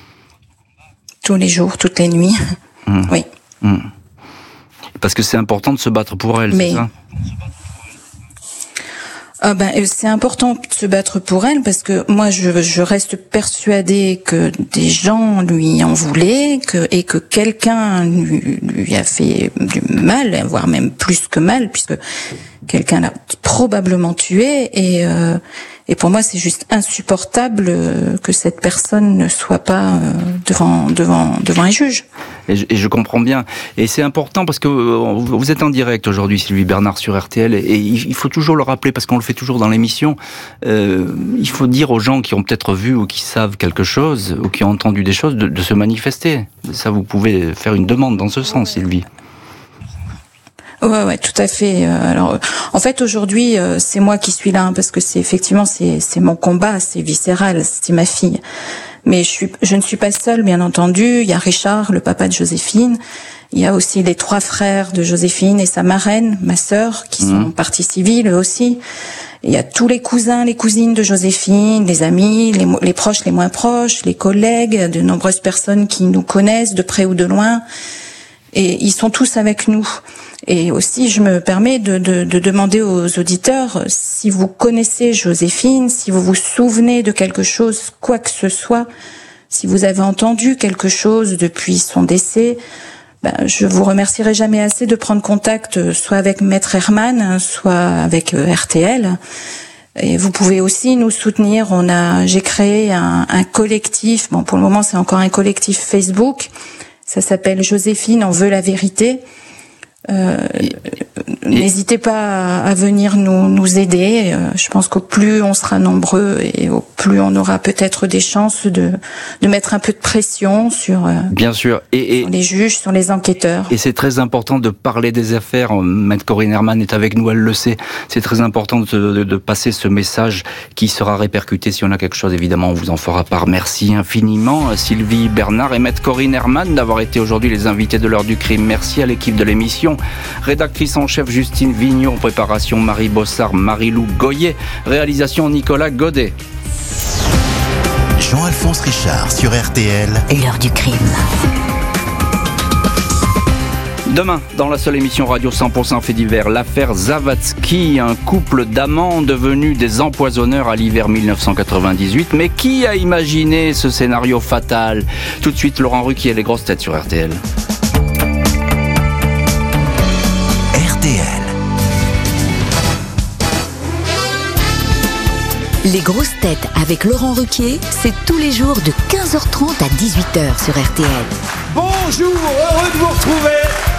Tous les jours, toutes les nuits. Mmh. Oui. Mmh. Parce que c'est important de se battre pour elle, Mais... c'est ça? Ah ben, c'est important de se battre pour elle parce que moi je, je reste persuadée que des gens lui en voulaient que, et que quelqu'un lui, lui a fait du mal, voire même plus que mal, puisque quelqu'un l'a probablement tué et euh, et pour moi c'est juste insupportable que cette personne ne soit pas devant devant devant un juge. Et je, et je comprends bien. Et c'est important parce que vous êtes en direct aujourd'hui, Sylvie Bernard, sur R T L, et il faut toujours le rappeler parce qu'on le fait toujours dans l'émission. Euh, il faut dire aux gens qui ont peut-être vu ou qui savent quelque chose ou qui ont entendu des choses de, de se manifester. Ça, vous pouvez faire une demande dans ce sens, Sylvie. Ouais, ouais, tout à fait. Alors, en fait, aujourd'hui, c'est moi qui suis là, hein, parce que c'est effectivement, c'est, c'est mon combat, c'est viscéral, c'est ma fille. Mais je suis, je ne suis pas seule, bien entendu. Il y a Richard, le papa de Joséphine. Il y a aussi les trois frères de Joséphine et sa marraine, ma sœur, qui sont mmh. partie civile eux aussi. Il y a tous les cousins, les cousines de Joséphine, les amis, les, les proches, les moins proches, les collègues, de nombreuses personnes qui nous connaissent de près ou de loin. Et ils sont tous avec nous. Et aussi, je me permets de, de, de demander aux auditeurs, si vous connaissez Joséphine, si vous vous souvenez de quelque chose, quoi que ce soit, si vous avez entendu quelque chose depuis son décès, ben, je vous remercierai jamais assez de prendre contact, soit avec Maître Herman, soit avec R T L. Et vous pouvez aussi nous soutenir. On a, j'ai créé un, un collectif. Bon, pour le moment, c'est encore un collectif Facebook. Ça s'appelle Joséphine, on veut la vérité. Euh, n'hésitez pas à, à venir nous, nous aider. Euh, je pense qu'au plus on sera nombreux et au plus on aura peut-être des chances de, de mettre un peu de pression sur, euh, Bien sûr. Et, et, sur les juges, sur les enquêteurs. Et c'est très important de parler des affaires. Maître Corinne Herman est avec nous, elle le sait. C'est très important de, de, de passer ce message qui sera répercuté. Si on a quelque chose, évidemment, on vous en fera part. Merci infiniment, Sylvie Bernard et Maître Corinne Herman, d'avoir été aujourd'hui les invités de l'heure du crime. Merci à l'équipe de l'émission. Rédactrice en chef Justine Vignon, préparation Marie Bossard, Marie-Lou Goyer, réalisation Nicolas Godet. Jean-Alphonse Richard sur R T L. L'heure du crime. Demain, dans la seule émission radio cent pour cent fait divers, l'affaire Zawadzki, un couple d'amants devenus des empoisonneurs à l'hiver mille neuf cent quatre-vingt-dix-huit. Mais qui a imaginé ce scénario fatal ? Tout de suite, Laurent Ruquier, les grosses têtes sur R T L. R T L. Les grosses têtes avec Laurent Ruquier, c'est tous les jours de quinze heures trente à dix-huit heures sur R T L. Bonjour, heureux de vous retrouver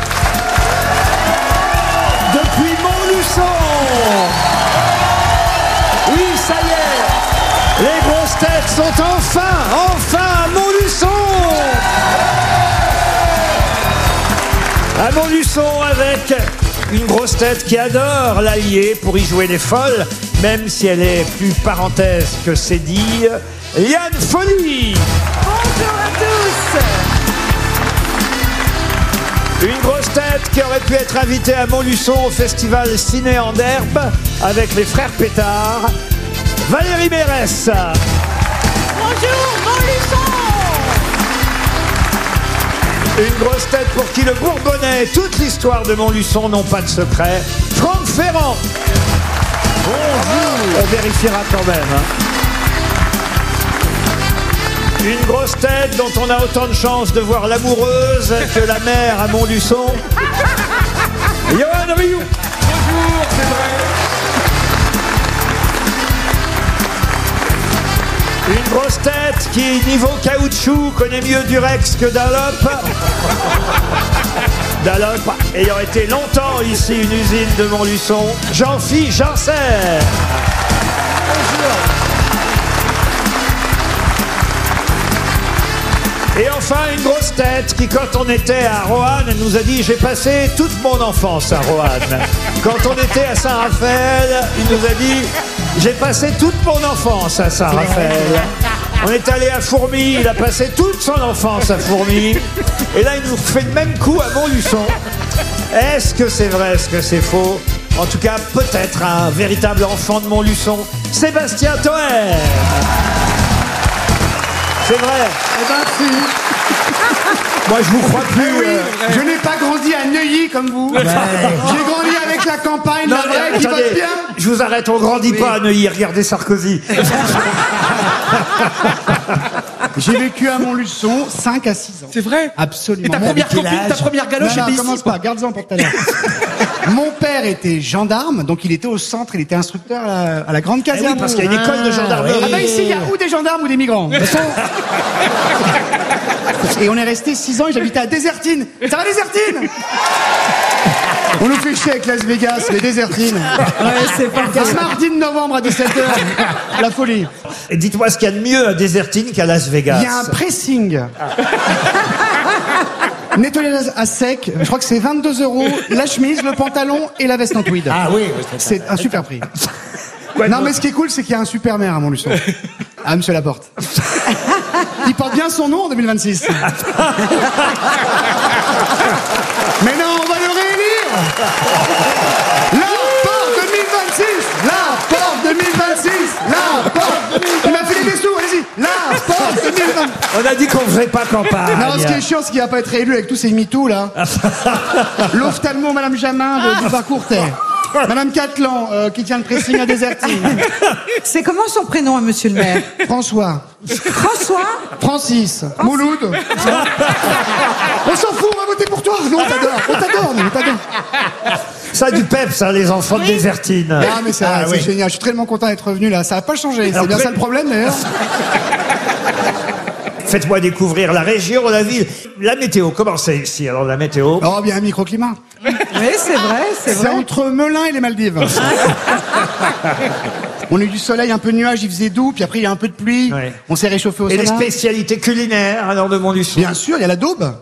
depuis Montluçon. Oui, ça y est, les grosses têtes sont enfin, enfin à Montluçon. À Montluçon avec une grosse tête qui adore l'Allier pour y jouer les folles, même si elle est plus parenthèse que c'est dit, Liane Folly. Bonjour à tous. Une grosse tête qui aurait pu être invitée à Montluçon au festival Ciné en Herbe avec les frères Pétard, Valérie Mérès. Bonjour Montluçon. Une grosse tête pour qui le Bourbonnais et toute l'histoire de Montluçon n'ont pas de secret, Franck Ferrand. Bonjour. On vérifiera quand même. Hein. Une grosse tête dont on a autant de chance de voir l'amoureuse que la mère à Montluçon. Yoann Rioux. Bonjour, c'est vrai. Une grosse tête qui, niveau caoutchouc, connaît mieux Durex que Dunlop. Dunlop ayant été longtemps ici une usine de Montluçon, Jean-Philippe Janssen. Bonjour. Et enfin, une grosse tête qui, quand on était à Roanne, nous a dit « J'ai passé toute mon enfance à Roanne ». Quand on était à Saint-Raphaël, il nous a dit « J'ai passé toute mon enfance à Saint-Raphaël ». On est allé à Fourmies, il a passé toute son enfance à Fourmies. Et là, il nous fait le même coup à Montluçon. Est-ce que c'est vrai, est-ce que c'est faux ? En tout cas, peut-être un véritable enfant de Montluçon, Sébastien Toer. C'est vrai. Eh ben si. Moi, je vous crois plus. Eh oui, euh... je n'ai pas grandi à Neuilly comme vous. Ouais. J'ai grandi avec la campagne, Non, la vraie mais qui attendez, vote bien. je vous arrête, on grandit Oui. pas à Neuilly, regardez Sarkozy. J'ai vécu à Montluçon cinq à six ans. C'est vrai? Absolument. Et ta Mon- première avec quel copine, âge ta première galoche Non, non, était ici, commence quoi. pas, garde-en pour tout à l'heure. Mon père était gendarme, donc il était au centre, il était instructeur à la, à la grande Eh oui, caserne. parce qu'il y a une école de gendarmerie. Ah bah ici, il y a ou des gendarmes ou des migrants. De toute façon- Et on est resté six ans et j'habitais à Désertine. Ça va, Désertine? On nous fait chier avec Las Vegas, les Désertines. Ouais, c'est pas Un mardi de novembre à dix-sept heures. La folie. Et dites-moi ce qu'il y a de mieux à Désertine qu'à Las Vegas. Il y a un pressing. Nettoyage à sec, je crois que c'est vingt-deux euros, la chemise, le pantalon et la veste en tweed. Ah oui, oui, c'est un super prix. Ouais, non, non. mais ce qui est cool, c'est qu'il y a un super maire à Montluçon. Ah, monsieur Laporte. Il porte bien son nom en deux mille vingt-six. Mais non, on va le réélire. Laporte deux mille vingt-six. Laporte deux mille vingt-six. Laporte deux mille vingt-six. Il m'a filé des sous, allez-y. Laporte deux mille vingt-six. On a dit qu'on faisait pas campagne. Non, ce qui est chiant, c'est qu'il va pas être élu avec tous ces MeToo, là. L'ophtalmo, Madame Jamin, de, du parcours Terre. Madame Catlan, euh, qui tient le pressing à Désertine. C'est comment son prénom, monsieur le maire? François. François? Francis. Mouloud. On s'en fout, on va voter pour toi. Nous, on t'adore. On t'adore, nous, on t'adore. Ça a du pep, ça, les enfants de Désertine. Ah, mais c'est Ah, c'est oui. génial. Je suis tellement content d'être revenu, là. Ça n'a pas changé. Alors, C'est bien pré- ça le problème, d'ailleurs. Faites-moi découvrir la région, la ville. La météo, comment c'est ici, alors, la météo? Oh, bien un microclimat. Oui, c'est vrai, c'est C'est vrai. entre Melun et les Maldives. On a eu du soleil, un peu de nuages, il faisait doux, puis après il y a un peu de pluie. Ouais. On s'est réchauffé au Et les sauna. spécialités culinaires, alors, de Montluçon? Bien sûr, il y a la daube.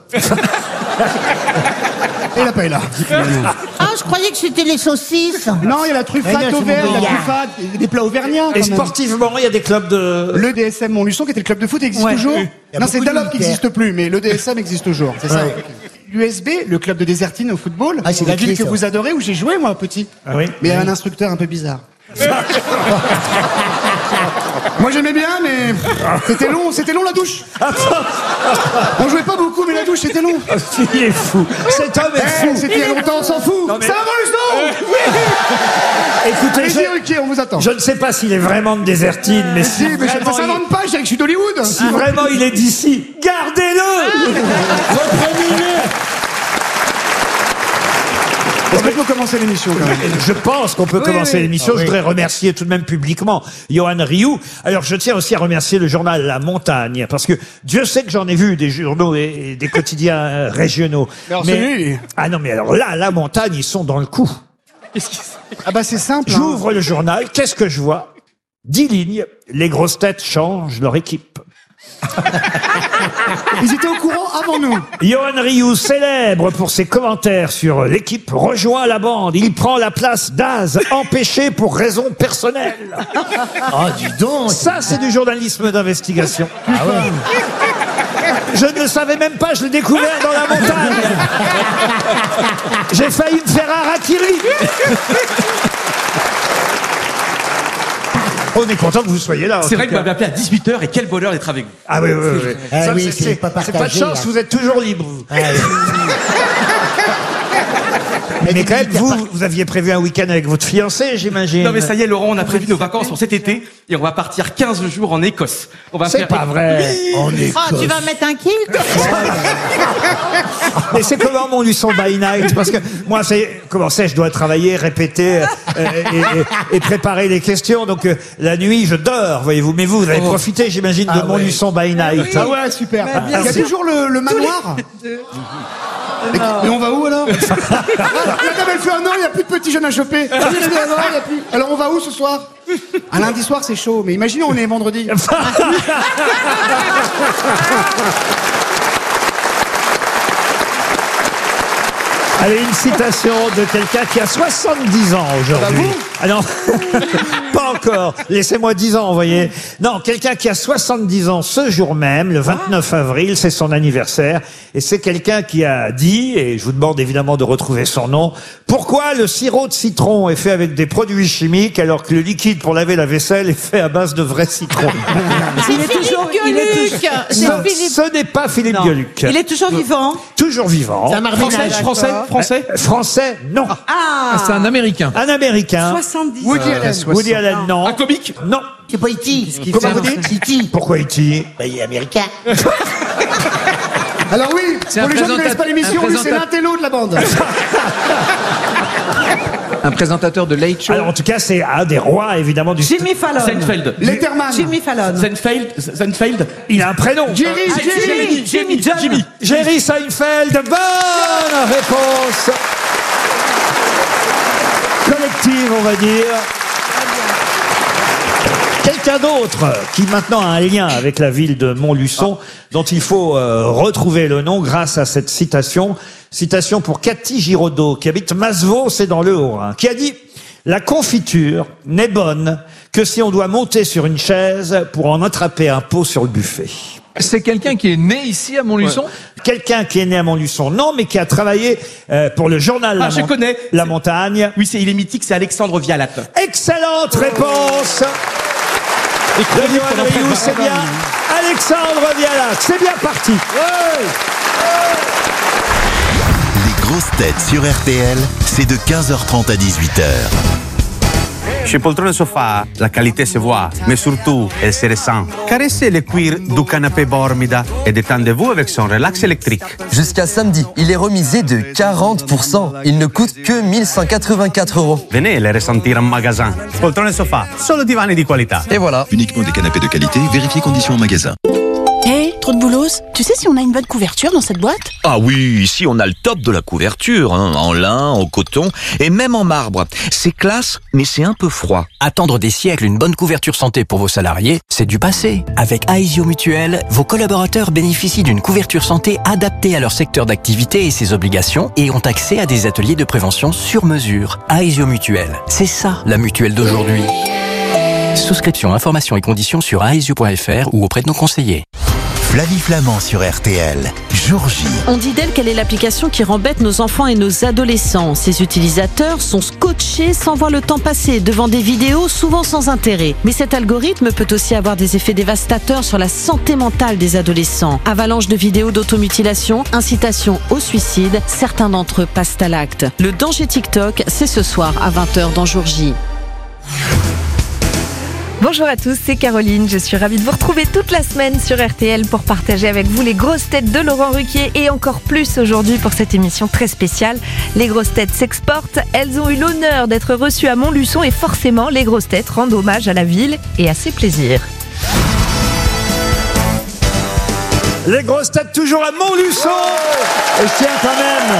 Et la paella. Ah, je croyais que c'était les saucisses. Non, il y a la Mais truffade non, c'est d'Auvergne, la Montbéliard. truffade, des plats auvergnats. Et quand même. sportivement, il y a des clubs de... Le D S M Montluçon, qui était le club de foot, existe Ouais. toujours. Il y a Non, c'est beaucoup de Dallop qui militaires. n'existe plus, mais le D S M existe toujours, c'est ça. Ouais. L'U S B, le club de Désertine au football, Ah, c'est la la ville clé, que ça. vous adorez, où j'ai joué moi petit. Ah oui? Mais il y avait un instructeur un peu bizarre. Moi j'aimais bien, mais c'était long, c'était long la douche. On jouait pas beaucoup, mais la douche c'était long. Il est fou. Cet homme est Eh, fou. c'était il y a longtemps, on s'en fout. Non, mais- Ça va, Montluçon Écoutez, Allez-y, je, Ruquier, on vous attend. je ne sais pas s'il est vraiment de Désertine, mais si, Si, mais je- vraiment, ça il, s'invente pas, je dirais que je suis d'Hollywood. si vraiment il est d'ici, gardez-le. Est-ce qu'on peut commencer l'émission quand même? Je pense qu'on peut Oui, commencer oui. l'émission. Ah, Je oui. voudrais remercier tout de même publiquement Johan Rioux. Alors, je tiens aussi à remercier le journal La Montagne, parce que Dieu sait que j'en ai vu des journaux et, et des quotidiens euh, régionaux. Alors, mais, celui- ah non, mais alors là, La Montagne, ils sont dans le coup. Ah bah c'est simple. hein. J'ouvre le journal, qu'est-ce que je vois? Dix lignes, les grosses têtes changent leur équipe. Ils étaient au courant avant nous. Johan Rioux, célèbre pour ses commentaires sur l'équipe, rejoint la bande. Il prend la place d'Az, empêché pour raison personnelle. Ah, dis donc. Ça, c'est du journalisme d'investigation. Ah ouais. Je ne le savais même pas, je l'ai découvert dans la montagne. J'ai failli me faire un harakiri. On est content que vous soyez là. en C'est tout vrai que cas. vous m'avez appelé à dix-huit heures et quel bonheur d'être avec vous. Ah oui, oui, oui. oui. Ah Ça, oui, c'est- c'est c'est pas c'est pas de partagé, chance, hein. vous êtes toujours libre. vous. Ah, oui. Mais quand même, vous, vous aviez prévu un week-end avec votre fiancé, j'imagine. Non mais ça y est Laurent, on a prévu nos vacances pour cet été et on va partir quinze jours en Écosse. On va C'est faire... pas vrai. En Écosse. Ah, tu vas mettre un kilt? Mais c'est comment mon Luçon by night? Parce que moi, c'est comment c'est, je dois travailler, répéter euh, et, et- et préparer les questions. Donc euh, la nuit, je dors, voyez-vous. Mais vous, vous avez profité, j'imagine, de Ah mon ouais. Luçon by night. Ah ouais, super. Mais bien Il y a sûr. toujours le, le manoir. Et, et on va où alors? La dame elle fait un an, il n'y a plus de petits jeunes à choper. Ah, il y a des avant, il y a plus. Alors on va où ce soir? Un lundi soir c'est chaud, mais imaginez on est vendredi. Allez, une citation de quelqu'un qui a soixante-dix ans aujourd'hui. Ah non, pas encore. Laissez-moi dix ans, vous voyez. Non, quelqu'un qui a soixante-dix ans ce jour même, le vingt-neuf avril, c'est son anniversaire. Et c'est quelqu'un qui a dit, et je vous demande évidemment de retrouver son nom, pourquoi le sirop de citron est fait avec des produits chimiques alors que le liquide pour laver la vaisselle est fait à base de vrai citron. Il est toujours, il est toujours, Ce, c'est Philippe. ce n'est pas Philippe Non. Gueluc. Il est toujours vivant. Toujours vivant. C'est un Français, Marvinage. français, français. Euh, Français, non. Ah, C'est un Américain. Un Américain. soixante-dix. Woody ans. Allen. Woody Allen, non. Un comique. Non. C'est pas Iti. Comment vous dites Iti. Pourquoi E.T. Bah, il est américain. Alors oui, C'est pour un les gens qui ne connaissent pas présenta- l'émission, un lui c'est présenta- l'intello de la bande. Un présentateur de Late Show. Alors en tout cas, c'est un des rois évidemment du. Jimmy Fallon. Seinfeld. Letterman. Jimmy Fallon. Seinfeld. Seinfeld. Il a un prénom. Jerry, Ah, Jerry. Jimmy, Jimmy, John. Jimmy. Jerry Seinfeld. Bonne réponse. Collective, on va dire. Quelqu'un d'autre qui maintenant a un lien avec la ville de Montluçon, dont il faut euh, retrouver le nom grâce à cette citation. Citation pour Cathy Giraudot, qui habite Masevaux, c'est dans le Haut-Rhin, qui a dit « La confiture n'est bonne que si on doit monter sur une chaise pour en attraper un pot sur le buffet. » C'est quelqu'un qui est né ici à Montluçon. Quelqu'un qui est né à Montluçon, non, mais qui a travaillé euh, pour le journal Ah, La, je Mon- connais. La Montagne. Oui, c'est il est mythique, c'est Alexandre Vialat. Excellente réponse de Johan Rioux, c'est bien Alexandre Vialac. C'est bien parti. Les grosses têtes sur R T L, c'est de quinze heures trente à dix-huit heures. Chez Poltrone Sofa, la qualité se voit, mais surtout, elle se ressent. Caressez le cuir du canapé Bormida et détendez-vous avec son relax électrique. Jusqu'à samedi, il est remisé de quarante pour cent. Il ne coûte que mille cent quatre-vingt-quatre euros. Venez le ressentir en magasin. Poltrone Sofa, solo divani di qualità. Et voilà. Uniquement des canapés de qualité, vérifiez conditions en magasin. Hé, hey, trop de boulos, tu sais si on a une bonne couverture dans cette boîte? Ah oui, ici on a le top de la couverture, hein, en lin, en coton et même en marbre. C'est classe, mais c'est un peu froid. Attendre des siècles une bonne couverture santé pour vos salariés, c'est du passé. Avec Aesio Mutuel, vos collaborateurs bénéficient d'une couverture santé adaptée à leur secteur d'activité et ses obligations et ont accès à des ateliers de prévention sur mesure. Aesio Mutuel, c'est ça la mutuelle d'aujourd'hui. Souscription, informations et conditions sur aesio point f r ou auprès de nos conseillers. Flavie Flamand sur R T L, jour J. On dit d'elle qu'elle est l'application qui rembête nos enfants et nos adolescents. Ses utilisateurs sont scotchés sans voir le temps passer devant des vidéos souvent sans intérêt. Mais cet algorithme peut aussi avoir des effets dévastateurs sur la santé mentale des adolescents. Avalanche de vidéos d'automutilation, incitation au suicide, certains d'entre eux passent à l'acte. Le danger TikTok, c'est ce soir à vingt heures dans Jour J. Bonjour à tous, c'est Caroline. Je suis ravie de vous retrouver toute la semaine sur R T L pour partager avec vous les grosses têtes de Laurent Ruquier et encore plus aujourd'hui pour cette émission très spéciale. Les grosses têtes s'exportent. Elles ont eu l'honneur d'être reçues à Montluçon et forcément, les grosses têtes rendent hommage à la ville et à ses plaisirs. Les grosses têtes toujours à Montluçon. Et je tiens quand même...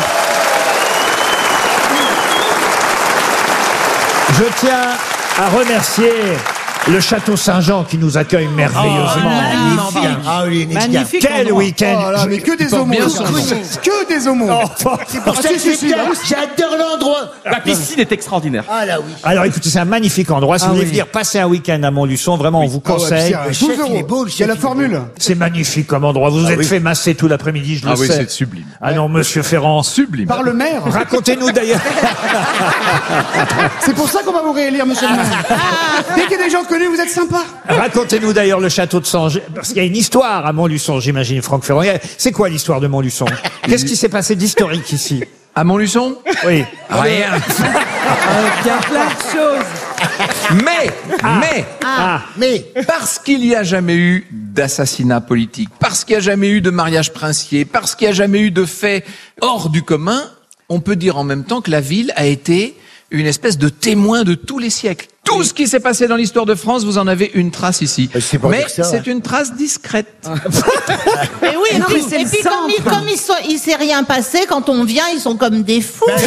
Je tiens à remercier le Château Saint-Jean qui nous accueille merveilleusement. Oh, magnifique. Ah oui, magnifique. Quel week-end. Oh là, mais que des homos. Que des homos. Oh, c'est pour ça que j'adore l'endroit. La piscine est extraordinaire. Ah là oui. Alors écoutez, c'est un magnifique endroit. Si ah, vous voulez oui. venir passer un week-end à Montluçon, vraiment, on vous conseille. Ah ouais, douze euros. Il est beau, il y a la formule. C'est magnifique comme endroit. Vous vous ah, êtes oui. fait masser tout l'après-midi, je ah le oui, sais. Ah oui, c'est sublime. Ah non, monsieur Ferrand. Sublime. Par le maire. Racontez-nous d'ailleurs. C'est pour ça qu'on va vous réélire, monsieur le maire. Dès qu'il y a des gens connus, vous êtes sympa. Racontez-nous d'ailleurs le château de Saint-Jean, parce qu'il y a une histoire à Montluçon, j'imagine, Franck Ferrand. C'est quoi l'histoire de Montluçon? Qu'est-ce qui s'est passé d'historique ici? À Montluçon? Oui. Rien. Il y a plein de choses. Mais, ah. mais, ah. mais, parce qu'il n'y a jamais eu d'assassinat politique, parce qu'il n'y a jamais eu de mariage princier, parce qu'il n'y a jamais eu de fait hors du commun, on peut dire en même temps que la ville a été une espèce de témoin de tous les siècles. Tout oui. ce qui s'est passé dans l'histoire de France, vous en avez une trace ici. Mais c'est ouais. une trace discrète. Et oui, et puis, et puis comme, il, comme il, so, il s'est rien passé, quand on vient, ils sont comme des fous. Et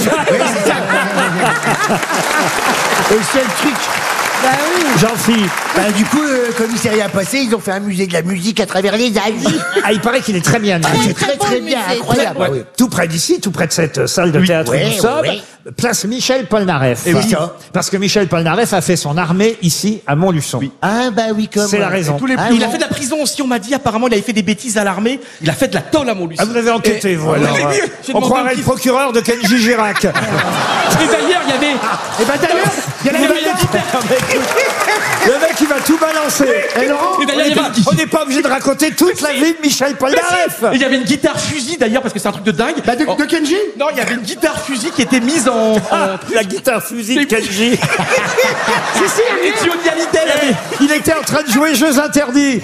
c'est le truc. Bah oui. Jean-Philippe. Bah, du coup, euh, comme il s'est rien passé, ils ont fait un musée de la musique à travers les âges. Ah, il paraît qu'il est très bien. Ah, c'est très, très, très bien, musée, incroyable. Très, ouais. Tout près d'ici, tout près de cette salle de oui. théâtre ouais, où nous sommes, ouais. place Michel Polnareff. Et oui, ça. Parce que Michel Polnareff a fait son armée ici, à Montluçon. Oui. Ah, bah oui, comme. C'est la raison. Tous les ah, il oui. a fait de la prison aussi, on m'a dit, apparemment, il avait fait des bêtises à l'armée. Il a fait de la tôle à Montluçon. Ah, vous avez enquêté, et... vous, alors. On croirait le procureur de Kenji Girac. Et d'ailleurs, il y avait. Et bah d'ailleurs, il y a la Le mec, il va tout balancer. Et Laurent, on n'est pas obligé de raconter toute la vie de Michel Polnareff. Et il y avait une guitare fusil d'ailleurs, parce que c'est un truc de dingue. Bah de, oh. de Kenji? Non, il y avait une guitare fusil qui était mise en. Ah, la guitare fusil de Kenji. Si, si, et Johnny Hallyday avait. Il était en train de jouer Jeux interdits.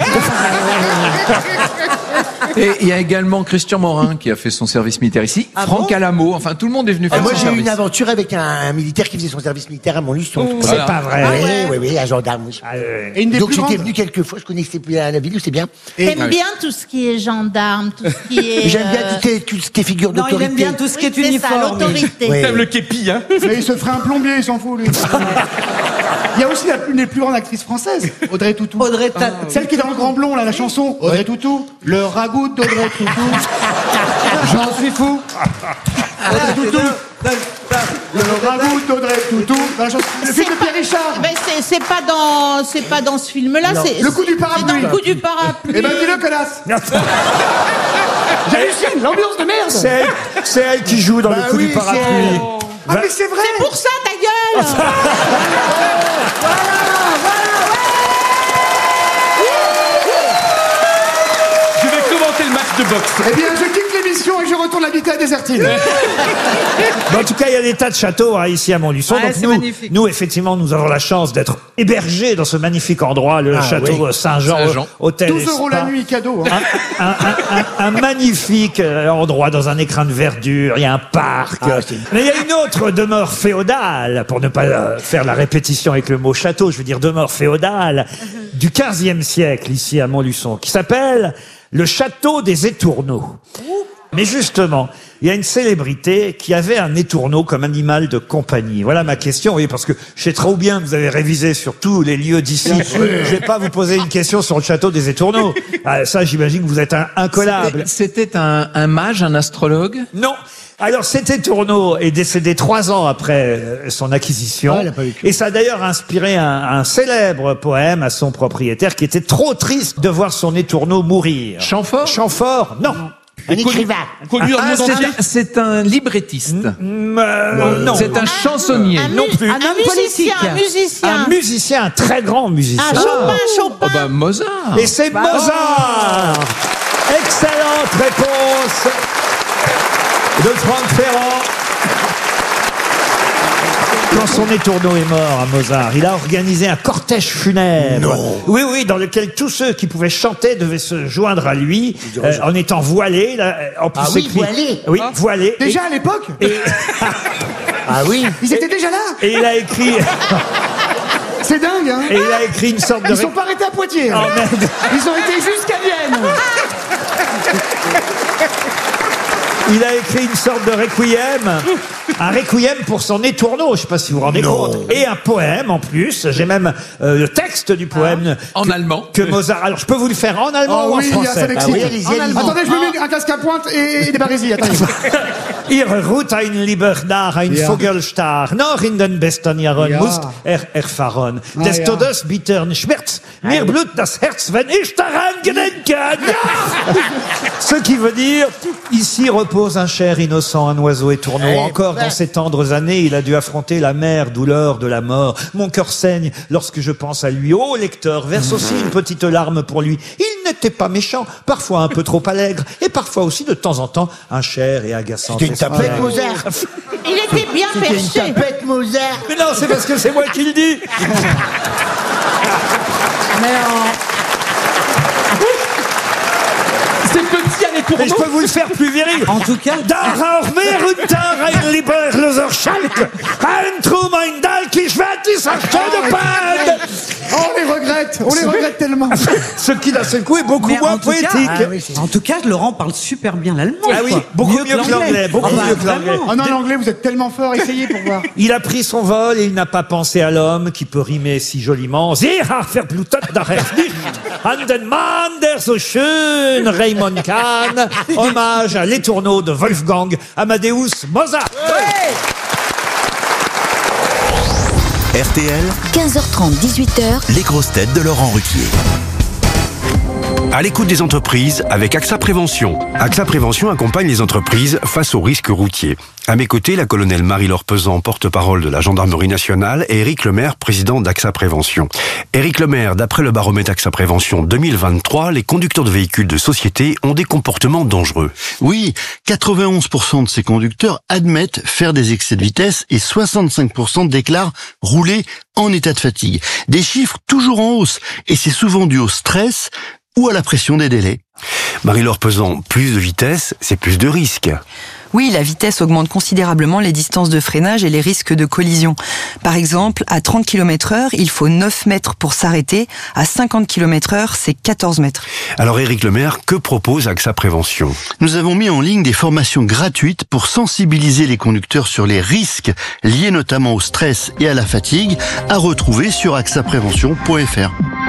Et il y a également Christian Morin qui a fait son service militaire ici. Ah Franck bon Alamo, enfin tout le monde est venu faire ah, son moi, service. Moi j'ai eu une aventure avec un, un militaire qui faisait son service militaire à Montluçon. Oh, c'est pas vrai. Ah, oui, oui, oui, un gendarme. Oui. Ah, ouais. Et une des Donc j'étais venu quelques fois, je connaissais la ville, c'est bien. J'aime ah, bien tout ce qui est gendarme, tout ce qui est. J'aime bien tout, est, tout ce qui est figure d'autorité. Non, il aime bien tout ce qui est oui, uniforme. L'autorité. Oui. T'aimes le képi, hein. Mais il se ferait un plombier, il s'en fout, lui. Il y a aussi la, une des plus grandes actrices françaises, Audrey Tautou. Audrey Tautou. Ah, celle qui est dans Le Grand Blond, là, la chanson. Audrey ouais. Tautou. Le ragoût d'Audrey Tautou. J'en suis fou. Audrey Tautou. Le ragoût d'Audrey Tautou. Le film de Pierre Richard. Mais c'est pas dans, c'est pas dans ce film-là. Le coup du parapluie. C'est dans le coup du parapluie. Eh ben dis-le, connasse. J'hallucine, l'ambiance de merde. C'est elle, c'est elle qui joue dans bah le coup oui, du parapluie. Ah mais c'est vrai. C'est pour ça ta gueule. Voilà, voilà, Vox. Eh bien, je quitte l'émission et je retourne habiter à Désertine. Bon, en tout cas, il y a des tas de châteaux hein, ici à Montluçon. Ouais, Donc c'est nous, magnifique. nous, effectivement, nous avons la chance d'être hébergés dans ce magnifique endroit, le Ah, château oui. Saint-Jean, Saint-Jean. hôtel et douze euros spa. la nuit, cadeau. Hein. Un, un- un- un magnifique euh, endroit dans un écrin de verdure, il y a un parc. Ah, c'est- Mais il y a une autre demeure féodale, pour ne pas euh, faire la répétition avec le mot château, je veux dire demeure féodale, du quinzième siècle ici à Montluçon, qui s'appelle le château des Étourneaux. Mais justement, il y a une célébrité qui avait un étourneau comme animal de compagnie. Voilà ma question, oui, parce que je sais trop bien que vous avez révisé sur tous les lieux d'ici. Bien sûr. Je vais pas vous poser une question sur le château des Étourneaux. Ah, ça, j'imagine que vous êtes un incollable. C'était- C'était un, un mage, un astrologue. Non. Alors cet étourneau est décédé trois ans après euh, son acquisition. Ah, il a pas vécu. Et ça a d'ailleurs inspiré un, un célèbre poème à son propriétaire qui était trop triste de voir son étourneau mourir. Chamfort Chamfort, non. Un écrivain. Connu dans le Ah, monde c'est entier. un- c'est un librettiste. Mm, euh, non. C'est un chansonnier. Un, non mu- plus. un homme politique. Un musicien. Un musicien, un très grand musicien. Un Chopin, Chopin. Oh bah Mozart. Et c'est Mozart. Excellente réponse de Franck Ferrand. Quand son étourneau est mort à Mozart, il a organisé un cortège funèbre. Oui, oui, dans lequel tous ceux qui pouvaient chanter devaient se joindre à lui, euh, en étant voilés. Là, en plus Ah oui, écrit- voilés. Oui, voilés. Déjà à l'époque Et, Ah oui. Ils étaient déjà là. et il a écrit, C'est dingue, hein. et il a écrit une sorte de. Ils sont pas arrêtés à Poitiers. hein. Oh, merde. Ils ont été jusqu'à Vienne. Il a écrit une sorte de requiem, un requiem pour son étourneau, je sais pas si vous vous rendez compte, et un poème en plus. J'ai même euh, le texte du poème En que, allemand. que Mozart. Alors je peux vous le faire en allemand Oh ou en oui, il y a français. ça d'excité. Ah oui. Attendez, je me mets un casque à pointe et, et des barésies. Attendez. Ihr ruht ein lieber nach, ein Ja. Vogelstar, noch in den besten Jahren Ja. musst er erfahren. Ah, Des ja. Todes bittern Schmerz, mir blut das Herz, wenn ich daran gedenke. Ja. Ce qui veut dire, ici repose un cher innocent, un oiseau étourneau. Eh Encore ben. dans ses tendres années, il a dû affronter la mère douleur de la mort. Mon cœur saigne lorsque je pense à lui. Oh, lecteur, verse aussi une petite larme pour lui. Il n'était pas méchant, parfois un peu trop allègre, et parfois aussi de temps en temps un cher et agaçant. C'était une tapette, esprit. Mozart. Il était bien C'était une perché. tapette, Mozart. Mais non, c'est parce que c'est moi qui le dis. Mais en- C'est petit à Mais je l'étourneau. peux vous le faire plus viril. En tout cas, Darauf mehr unter ein lieber Schalk, ein Trum, ein Dalk, ich werde dieser schöne Band. Oh, on les regrette. On les regrette tellement. Ce qui d'un seul coup est beaucoup mais moins en tout cas- poétique. ah oui, c'est- en tout cas, Laurent parle super bien l'allemand. Ah oui, quoi. beaucoup mieux que l'anglais, beaucoup Ah bah, mieux que l'anglais. vraiment. Oh non, l'anglais, vous êtes tellement fort. Essayez pour voir. Il a pris son vol et il n'a pas pensé à l'homme qui peut rimer si joliment. Sie hat verblutet das Herz nicht an den Mann, der so schön Raymond Kahn. Hommage à l'étourneau de Wolfgang Amadeus Mozart. R T L, quinze heures trente, dix-huit heures. les grosses têtes de Laurent Ruquier. À l'écoute des entreprises avec AXA Prévention. AXA Prévention accompagne les entreprises face aux risques routiers. À mes côtés, la colonelle Marie-Laure Pesant, porte-parole de la Gendarmerie nationale, et Éric Lemaire, président d'AXA Prévention. Éric Lemaire, d'après le baromètre AXA Prévention deux mille vingt-trois, les conducteurs de véhicules de société ont des comportements dangereux. Oui, quatre-vingt-onze pour cent de ces conducteurs admettent faire des excès de vitesse et soixante-cinq pour cent déclarent rouler en état de fatigue. Des chiffres toujours en hausse, et c'est souvent dû au stress ou à la pression des délais. Marie-Laure Pesant, plus de vitesse, c'est plus de risques. Oui, la vitesse augmente considérablement les distances de freinage et les risques de collision. Par exemple, à trente kilomètres heure, il faut neuf mètres pour s'arrêter. À cinquante kilomètres heure, c'est quatorze mètres. Alors Éric Lemaire, que propose AXA Prévention ? Nous avons mis en ligne des formations gratuites pour sensibiliser les conducteurs sur les risques liés notamment au stress et à la fatigue, à retrouver sur axa prévention point f r.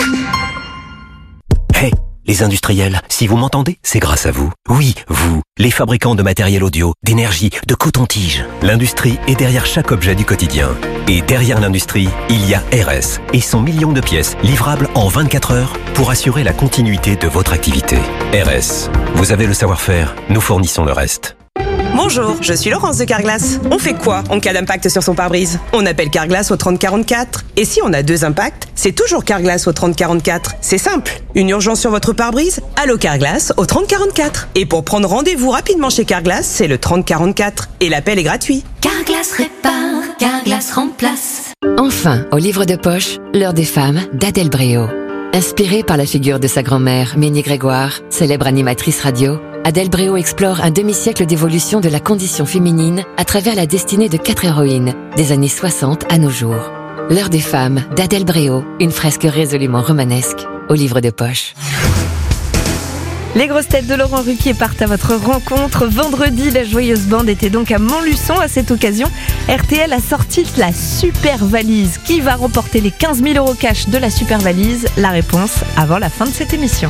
Hey, les industriels, si vous m'entendez, c'est grâce à vous. Oui, vous, les fabricants de matériel audio, d'énergie, de coton-tige. L'industrie est derrière chaque objet du quotidien. Et derrière l'industrie, il y a R S et son million de pièces livrables en vingt-quatre heures pour assurer la continuité de votre activité. R S, vous avez le savoir-faire, nous fournissons le reste. Bonjour, je suis Laurence de Carglass. On fait quoi en cas d'impact sur son pare-brise? On appelle Carglass au trente quarante-quatre. Et si on a deux impacts, c'est toujours Carglass au trente quarante-quatre. C'est simple. Une urgence sur votre pare-brise? Allô Carglass au trente quarante-quatre. Et pour prendre rendez-vous rapidement chez Carglass, c'est le trente quarante-quatre. Et l'appel est gratuit. Carglass répare, Carglass remplace. Enfin, au livre de poche, L'heure des femmes d'Adèle Bréau. Inspirée par la figure de sa grand-mère, Ménie Grégoire, célèbre animatrice radio, Adèle Bréau explore un demi-siècle d'évolution de la condition féminine à travers la destinée de quatre héroïnes, des années soixante à nos jours. L'heure des femmes d'Adèle Bréau, une fresque résolument romanesque, au livre de poche. Les grosses têtes de Laurent Ruquier partent à votre rencontre. Vendredi, la joyeuse bande était donc à Montluçon. À cette occasion, R T L a sorti la super valise. Qui va remporter les quinze mille euros cash de la super valise? La réponse avant la fin de cette émission.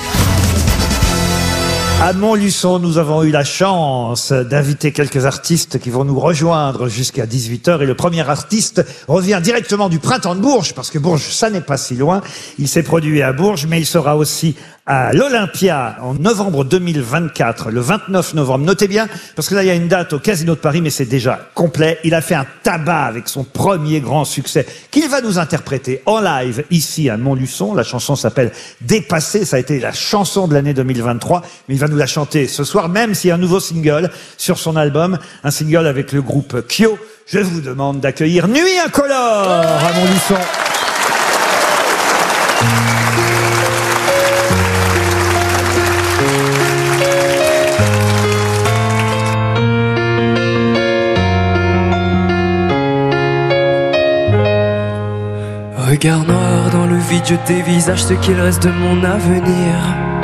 À Montluçon, nous avons eu la chance d'inviter quelques artistes qui vont nous rejoindre jusqu'à dix-huit heures. Et le premier artiste revient directement du Printemps de Bourges, parce que Bourges, ça n'est pas si loin. Il s'est produit à Bourges, mais il sera aussi à l'Olympia en novembre deux mille vingt-quatre, le vingt-neuf novembre. Notez bien, parce que là, il y a une date au Casino de Paris, mais c'est déjà complet. Il a fait un tabac avec son premier grand succès qu'il va nous interpréter en live ici à Montluçon. La chanson s'appelle Dépassé. Ça a été la chanson de l'année deux mille vingt-trois, mais il va nous la chanter ce soir, même s'il y a un nouveau single sur son album, un single avec le groupe Kyo. Je vous demande d'accueillir Nuit Incolore à Montluçon. Regard noir dans le vide, je dévisage ce qu'il reste de mon avenir.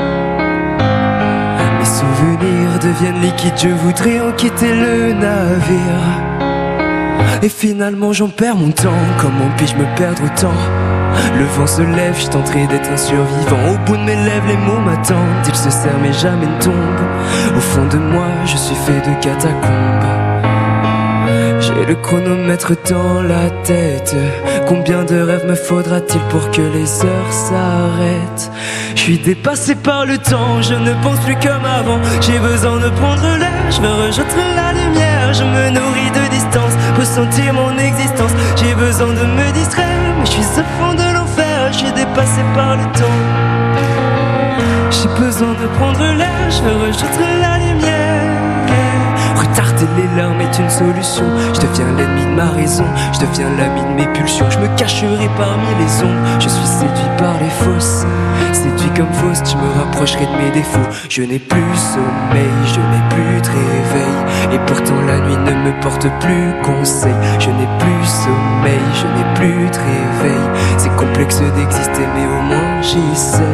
Mes souvenirs deviennent liquides, je voudrais en quitter le navire. Et finalement j'en perds mon temps, comment puis-je me perdre autant? Le vent se lève, je tenterai d'être un survivant. Au bout de mes lèvres, les mots m'attendent, ils se serrent mais jamais ne tombent. Au fond de moi, je suis fait de catacombes. J'ai le chronomètre dans la tête. Combien de rêves me faudra-t-il pour que les heures s'arrêtent? Je suis dépassé par le temps, je ne pense plus comme avant. J'ai besoin de prendre l'air, je veux rejeter la lumière. Je me nourris de distance, ressentir mon existence. J'ai besoin de me distraire, mais je suis au fond de l'enfer. Je suis dépassé par le temps. J'ai besoin de prendre l'air, je veux rejeter la lumière. Retarder les larmes est une solution. Je deviens l'ennemi de ma raison, je deviens l'ami de mes pulsions. Je me cacherai parmi les ombres, je suis séduit par les fausses. Séduit comme fausse, je me rapprocherai de mes défauts. Je n'ai plus sommeil, je n'ai plus de réveil. Et pourtant la nuit ne me porte plus conseil. Je n'ai plus sommeil, je n'ai plus de réveil. C'est complexe d'exister mais au moins j'essaie.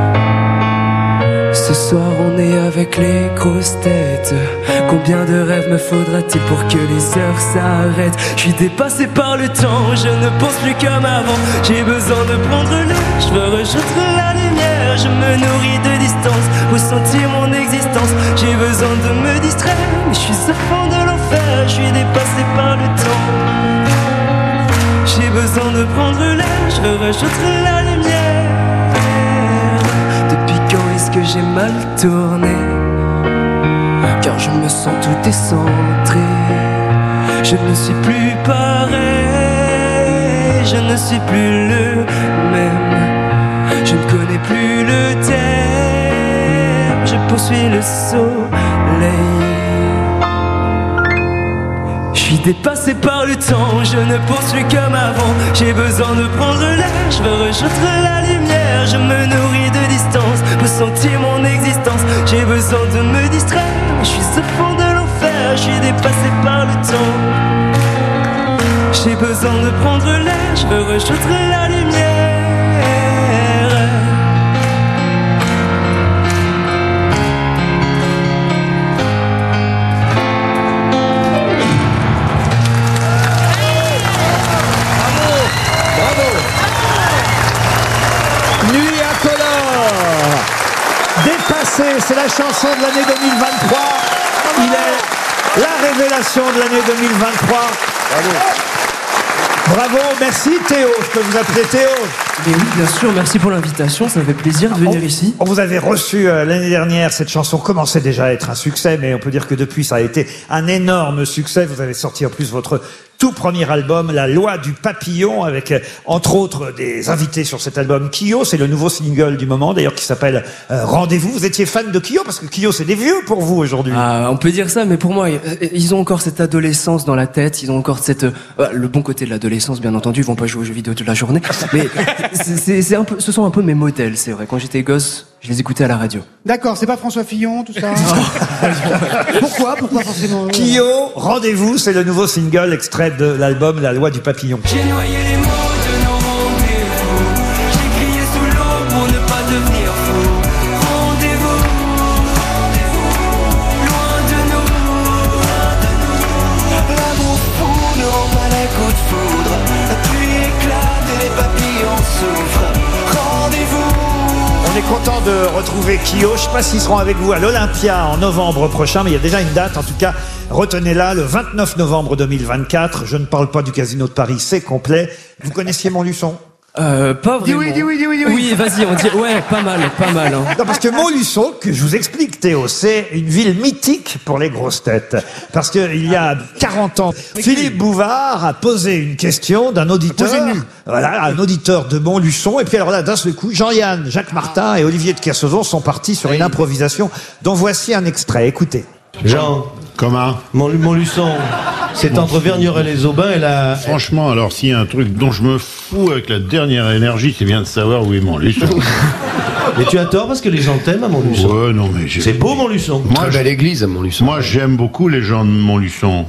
Ce soir on est avec les grosses têtes. Combien de rêves me faudra-t-il pour que les heures s'arrêtent? Je suis dépassé par le temps, je ne pense plus comme avant. J'ai besoin de prendre l'air, je veux rejeter la lumière. Je me nourris de distance, ressentir mon existence. J'ai besoin de me distraire, mais je suis au fond de l'enfer. Je suis dépassé par le temps. J'ai besoin de prendre l'air, je veux rejeter la lumière. Depuis quand est-ce que j'ai mal tourné? Car je me sens tout décentré. Je ne suis plus pareil, je ne suis plus le même. Je ne connais plus le thème, je poursuis le soleil. Je suis dépassé par le temps, je ne pense plus comme avant. J'ai besoin de prendre l'air, je veux rejeter la lumière. Je me nourris de distance, ressentir mon existence. J'ai besoin de me distraire, je suis au fond de l'enfer. Je suis dépassé par le temps. J'ai besoin de prendre l'air, je veux rejeter la lumière. C'est la chanson de l'année deux mille vingt-trois. Il est la révélation de l'année deux mille vingt-trois. Bravo. Bravo, merci Théo, je peux vous appeler Théo. Mais oui, bien sûr, merci pour l'invitation, ça me fait plaisir de venir on, ici. On vous avait reçu euh, l'année dernière, cette chanson commençait déjà à être un succès, mais on peut dire que depuis ça a été un énorme succès. Vous avez sorti en plus votre tout premier album, La Loi du Papillon, avec euh, entre autres des invités sur cet album. Kyo, c'est le nouveau single du moment, d'ailleurs qui s'appelle euh, Rendez-vous. Vous étiez fan de Kyo parce que Kyo c'est des vieux pour vous aujourd'hui. Ah, on peut dire ça, mais pour moi, ils ont encore cette adolescence dans la tête, ils ont encore cette, euh, le bon côté de l'adolescence, bien entendu, ils vont pas jouer aux jeux vidéo toute la journée, mais c'est, c'est un peu, ce sont un peu mes modèles, c'est vrai. Quand j'étais gosse, je les écoutais à la radio. D'accord, c'est pas François Fillon, tout ça. Pourquoi Pourquoi forcément Kyo, Rendez-vous, c'est le nouveau single extrait de l'album La Loi du Papillon. J'ai noyé les mots de nos rendez-vous. J'ai crié sous l'eau pour ne pas devenir fou. Rendez-vous, rendez-vous, loin de nous, loin de nous. L'amour fou ne rend pas les coups de foudre. La pluie éclate et les papillons souffrent. Rendez-vous. On est content de retrouver Kyo. Je ne sais pas s'ils seront avec vous à l'Olympia en novembre prochain, mais il y a déjà une date. En tout cas, retenez-la, le vingt-neuf novembre deux mille vingt-quatre. Je ne parle pas du Casino de Paris, c'est complet. Vous connaissiez Montluçon ? Euh, pas vraiment. Dis oui, dis oui, dis oui, dis oui. Oui, vas-y, on dit, ouais, pas mal, pas mal. Hein. Non, parce que Montluçon, que je vous explique, Théo, c'est une ville mythique pour les grosses têtes. Parce qu'il y a quarante ans, Philippe Bouvard a posé une question d'un auditeur. Voilà, un auditeur de Montluçon. Et puis alors là, d'un seul coup, Jean-Yann, Jacques Martin et Olivier de Kersauzon sont partis sur une improvisation dont voici un extrait. Écoutez. Jean. Comment Montluçon. C'est entre Vergnères-les-Aubins et la... Franchement, alors s'il y a un truc dont je me fous avec la dernière énergie, c'est bien de savoir où est Montluçon. Mais tu as tort parce que les gens t'aiment à Montluçon. Ouais, non mais... j'ai- C'est beau Montluçon. Moi, Très je- belle église à Montluçon. Moi, j'aime beaucoup les gens de Montluçon.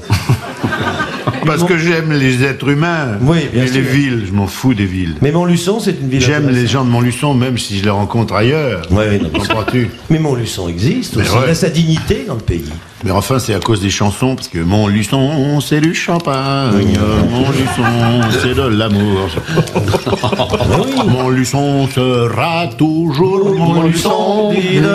Parce que j'aime les êtres humains. Oui, bien et sûr. les villes, je m'en fous des villes. Mais Montluçon, c'est une ville J'aime intéressante. les gens de Montluçon, même si je les rencontre ailleurs. Ouais, non, mais- Comprends-tu? Mais Montluçon existe Mais aussi. ouais. Il a sa dignité dans le pays. Mais enfin, c'est à cause des chansons, parce que Montluçon, c'est du champagne. Montluçon, c'est de l'amour. Montluçon sera toujours Montluçon.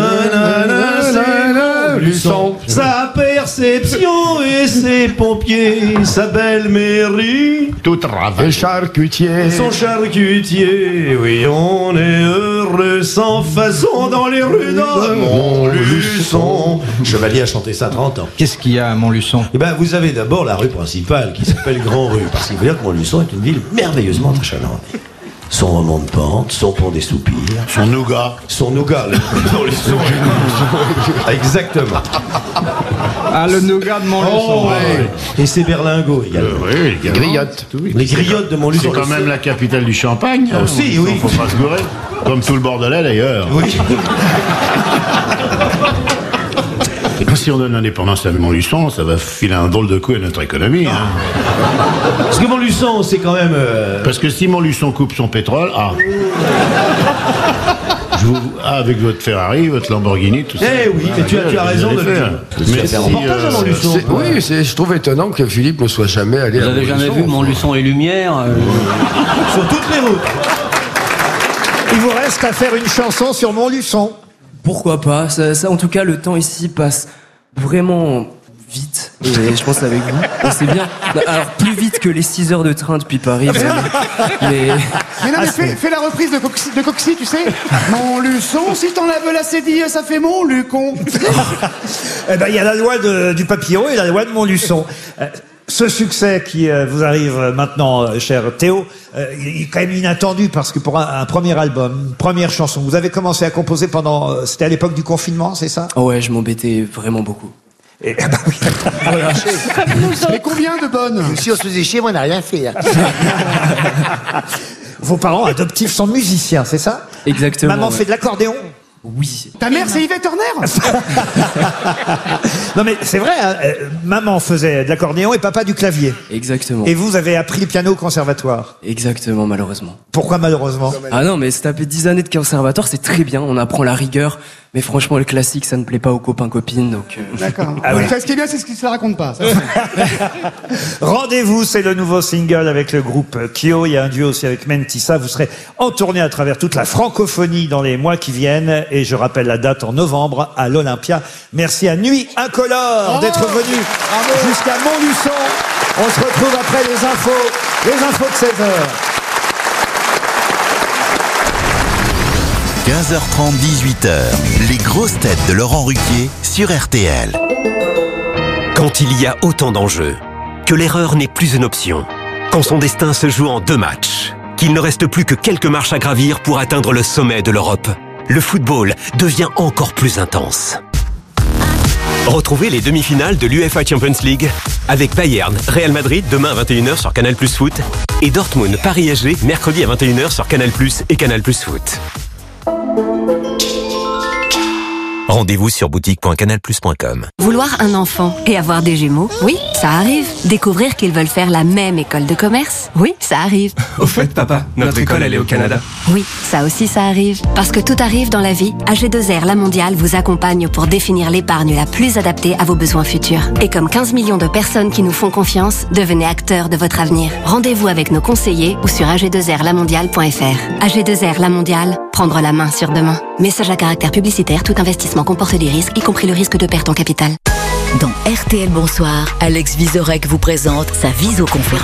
Montluçon. Sa perception et ses pompiers, sa belle mairie. Tout travail. Et charcutier. Son charcutier, oui, on est heureux sans façon dans les rues de Montluçon. Chevalier a chanté ça à trente ans. Qu'est-ce qu'il y a à Montluçon? Eh ben, vous avez d'abord la rue principale qui s'appelle Grand Rue, parce qu'il faut dire que Montluçon est une ville merveilleusement achalante. Son roman de pente, son pont des soupirs. Son nougat. Son nougat, le Montluçon. Exactement. Ah, le nougat de Montluçon. Oh, ouais. Et ses berlingots également. Oui, Les griottes. Les griottes de Montluçon. C'est quand même la capitale du champagne. Ah, hein. aussi, oui. Faut pas se gourer. Comme tout le Bordelais d'ailleurs. Oui. Si on donne l'indépendance à Montluçon, ça va filer un drôle de coup à notre économie. Hein. Parce que Montluçon, c'est quand même... euh, Parce que si Montluçon coupe son pétrole, ah. Je vous... ah, avec votre Ferrari, votre Lamborghini, tout ça. Eh oui, mais tu as, tu as raison de le dire. Mais C'est un reportage à Montluçon. C'est- Oui, c'est- je trouve étonnant que Philippe ne soit jamais allé Vous à avez jamais vu Montluçon et Lumière euh, Sur toutes les routes. Il vous reste à faire une chanson sur Montluçon. Pourquoi pas, ça, ça, en tout cas, le temps ici passe vraiment vite. Et je pense avec vous. Et c'est bien. Alors, plus vite que les six heures de train depuis Paris. vraiment. Mais... Mais non, mais Ah, fais, c'est- fais la reprise de Coxy, de Coxy, tu sais. Montluçon, si t'enlèves la cédille, ça fait Montlucon. Eh ben, il y a la loi de- du papillon et la loi de Montluçon. Euh, Ce succès qui euh, vous arrive euh, maintenant, euh, cher Théo, euh, il est quand même inattendu parce que pour un, un premier album, une première chanson, vous avez commencé à composer pendant... euh, C'était à l'époque du confinement, c'est ça? Oh ouais, je m'embêtais vraiment beaucoup. Et, bah oui. Voilà. Mais combien de bonnes? Si on se faisait chier, moi, on n'a rien fait. hein. Vos parents adoptifs sont musiciens, c'est ça? Exactement. Maman ouais. fait de l'accordéon? Oui. Ta mère, c'est Yvette Horner? Non mais c'est vrai, hein, euh, maman faisait de l'accordéon et papa du clavier. Exactement. Et vous avez appris le piano au conservatoire? Exactement, malheureusement. Pourquoi malheureusement? Ah non, mais se taper dix années de conservatoire, c'est très bien, on apprend la rigueur, mais franchement, le classique, ça ne plaît pas aux copains-copines, donc... euh, D'accord. Ah oui. Ça, ce qui est bien, c'est ce qui se la raconte pas. ça. Rendez-vous, c'est le nouveau single avec le groupe Kyo. Il y a un duo aussi avec Mentissa. Vous serez en tournée à travers toute la francophonie dans les mois qui viennent. Et je rappelle la date en novembre à l'Olympia. Merci à Nuit Incolore d'être venu jusqu'à Montluçon. On se retrouve après les infos. Les infos de seize heures. quinze heures trente, dix-huit heures. Les grosses têtes de Laurent Ruquier sur R T L. Quand il y a autant d'enjeux, que l'erreur n'est plus une option, quand son destin se joue en deux matchs, qu'il ne reste plus que quelques marches à gravir pour atteindre le sommet de l'Europe, le football devient encore plus intense. Retrouvez les demi-finales de l'UEFA Champions League avec Bayern, Real Madrid demain à vingt et une heures sur Canal Plus Foot et Dortmund, Paris S G mercredi à vingt et une heures sur Canal Plus et Canal Plus Foot. Rendez-vous sur boutique point canal plus point com. Vouloir un enfant et avoir des jumeaux, oui, ça arrive. Découvrir qu'ils veulent faire la même école de commerce, oui, ça arrive. Au fait, papa, notre école, elle est au Canada. Oui, ça aussi, ça arrive. Parce que tout arrive dans la vie, A G deux R La Mondiale vous accompagne pour définir l'épargne la plus adaptée à vos besoins futurs. Et comme quinze millions de personnes qui nous font confiance, devenez acteurs de votre avenir. Rendez-vous avec nos conseillers ou sur a g deux r la mondiale point f r. A G deux R La Mondiale, prendre la main sur demain. Message à caractère publicitaire, tout investissement comporte des risques, y compris le risque de perte en capital. Dans R T L Bonsoir, Alex Vizorek vous présente sa visioconférence.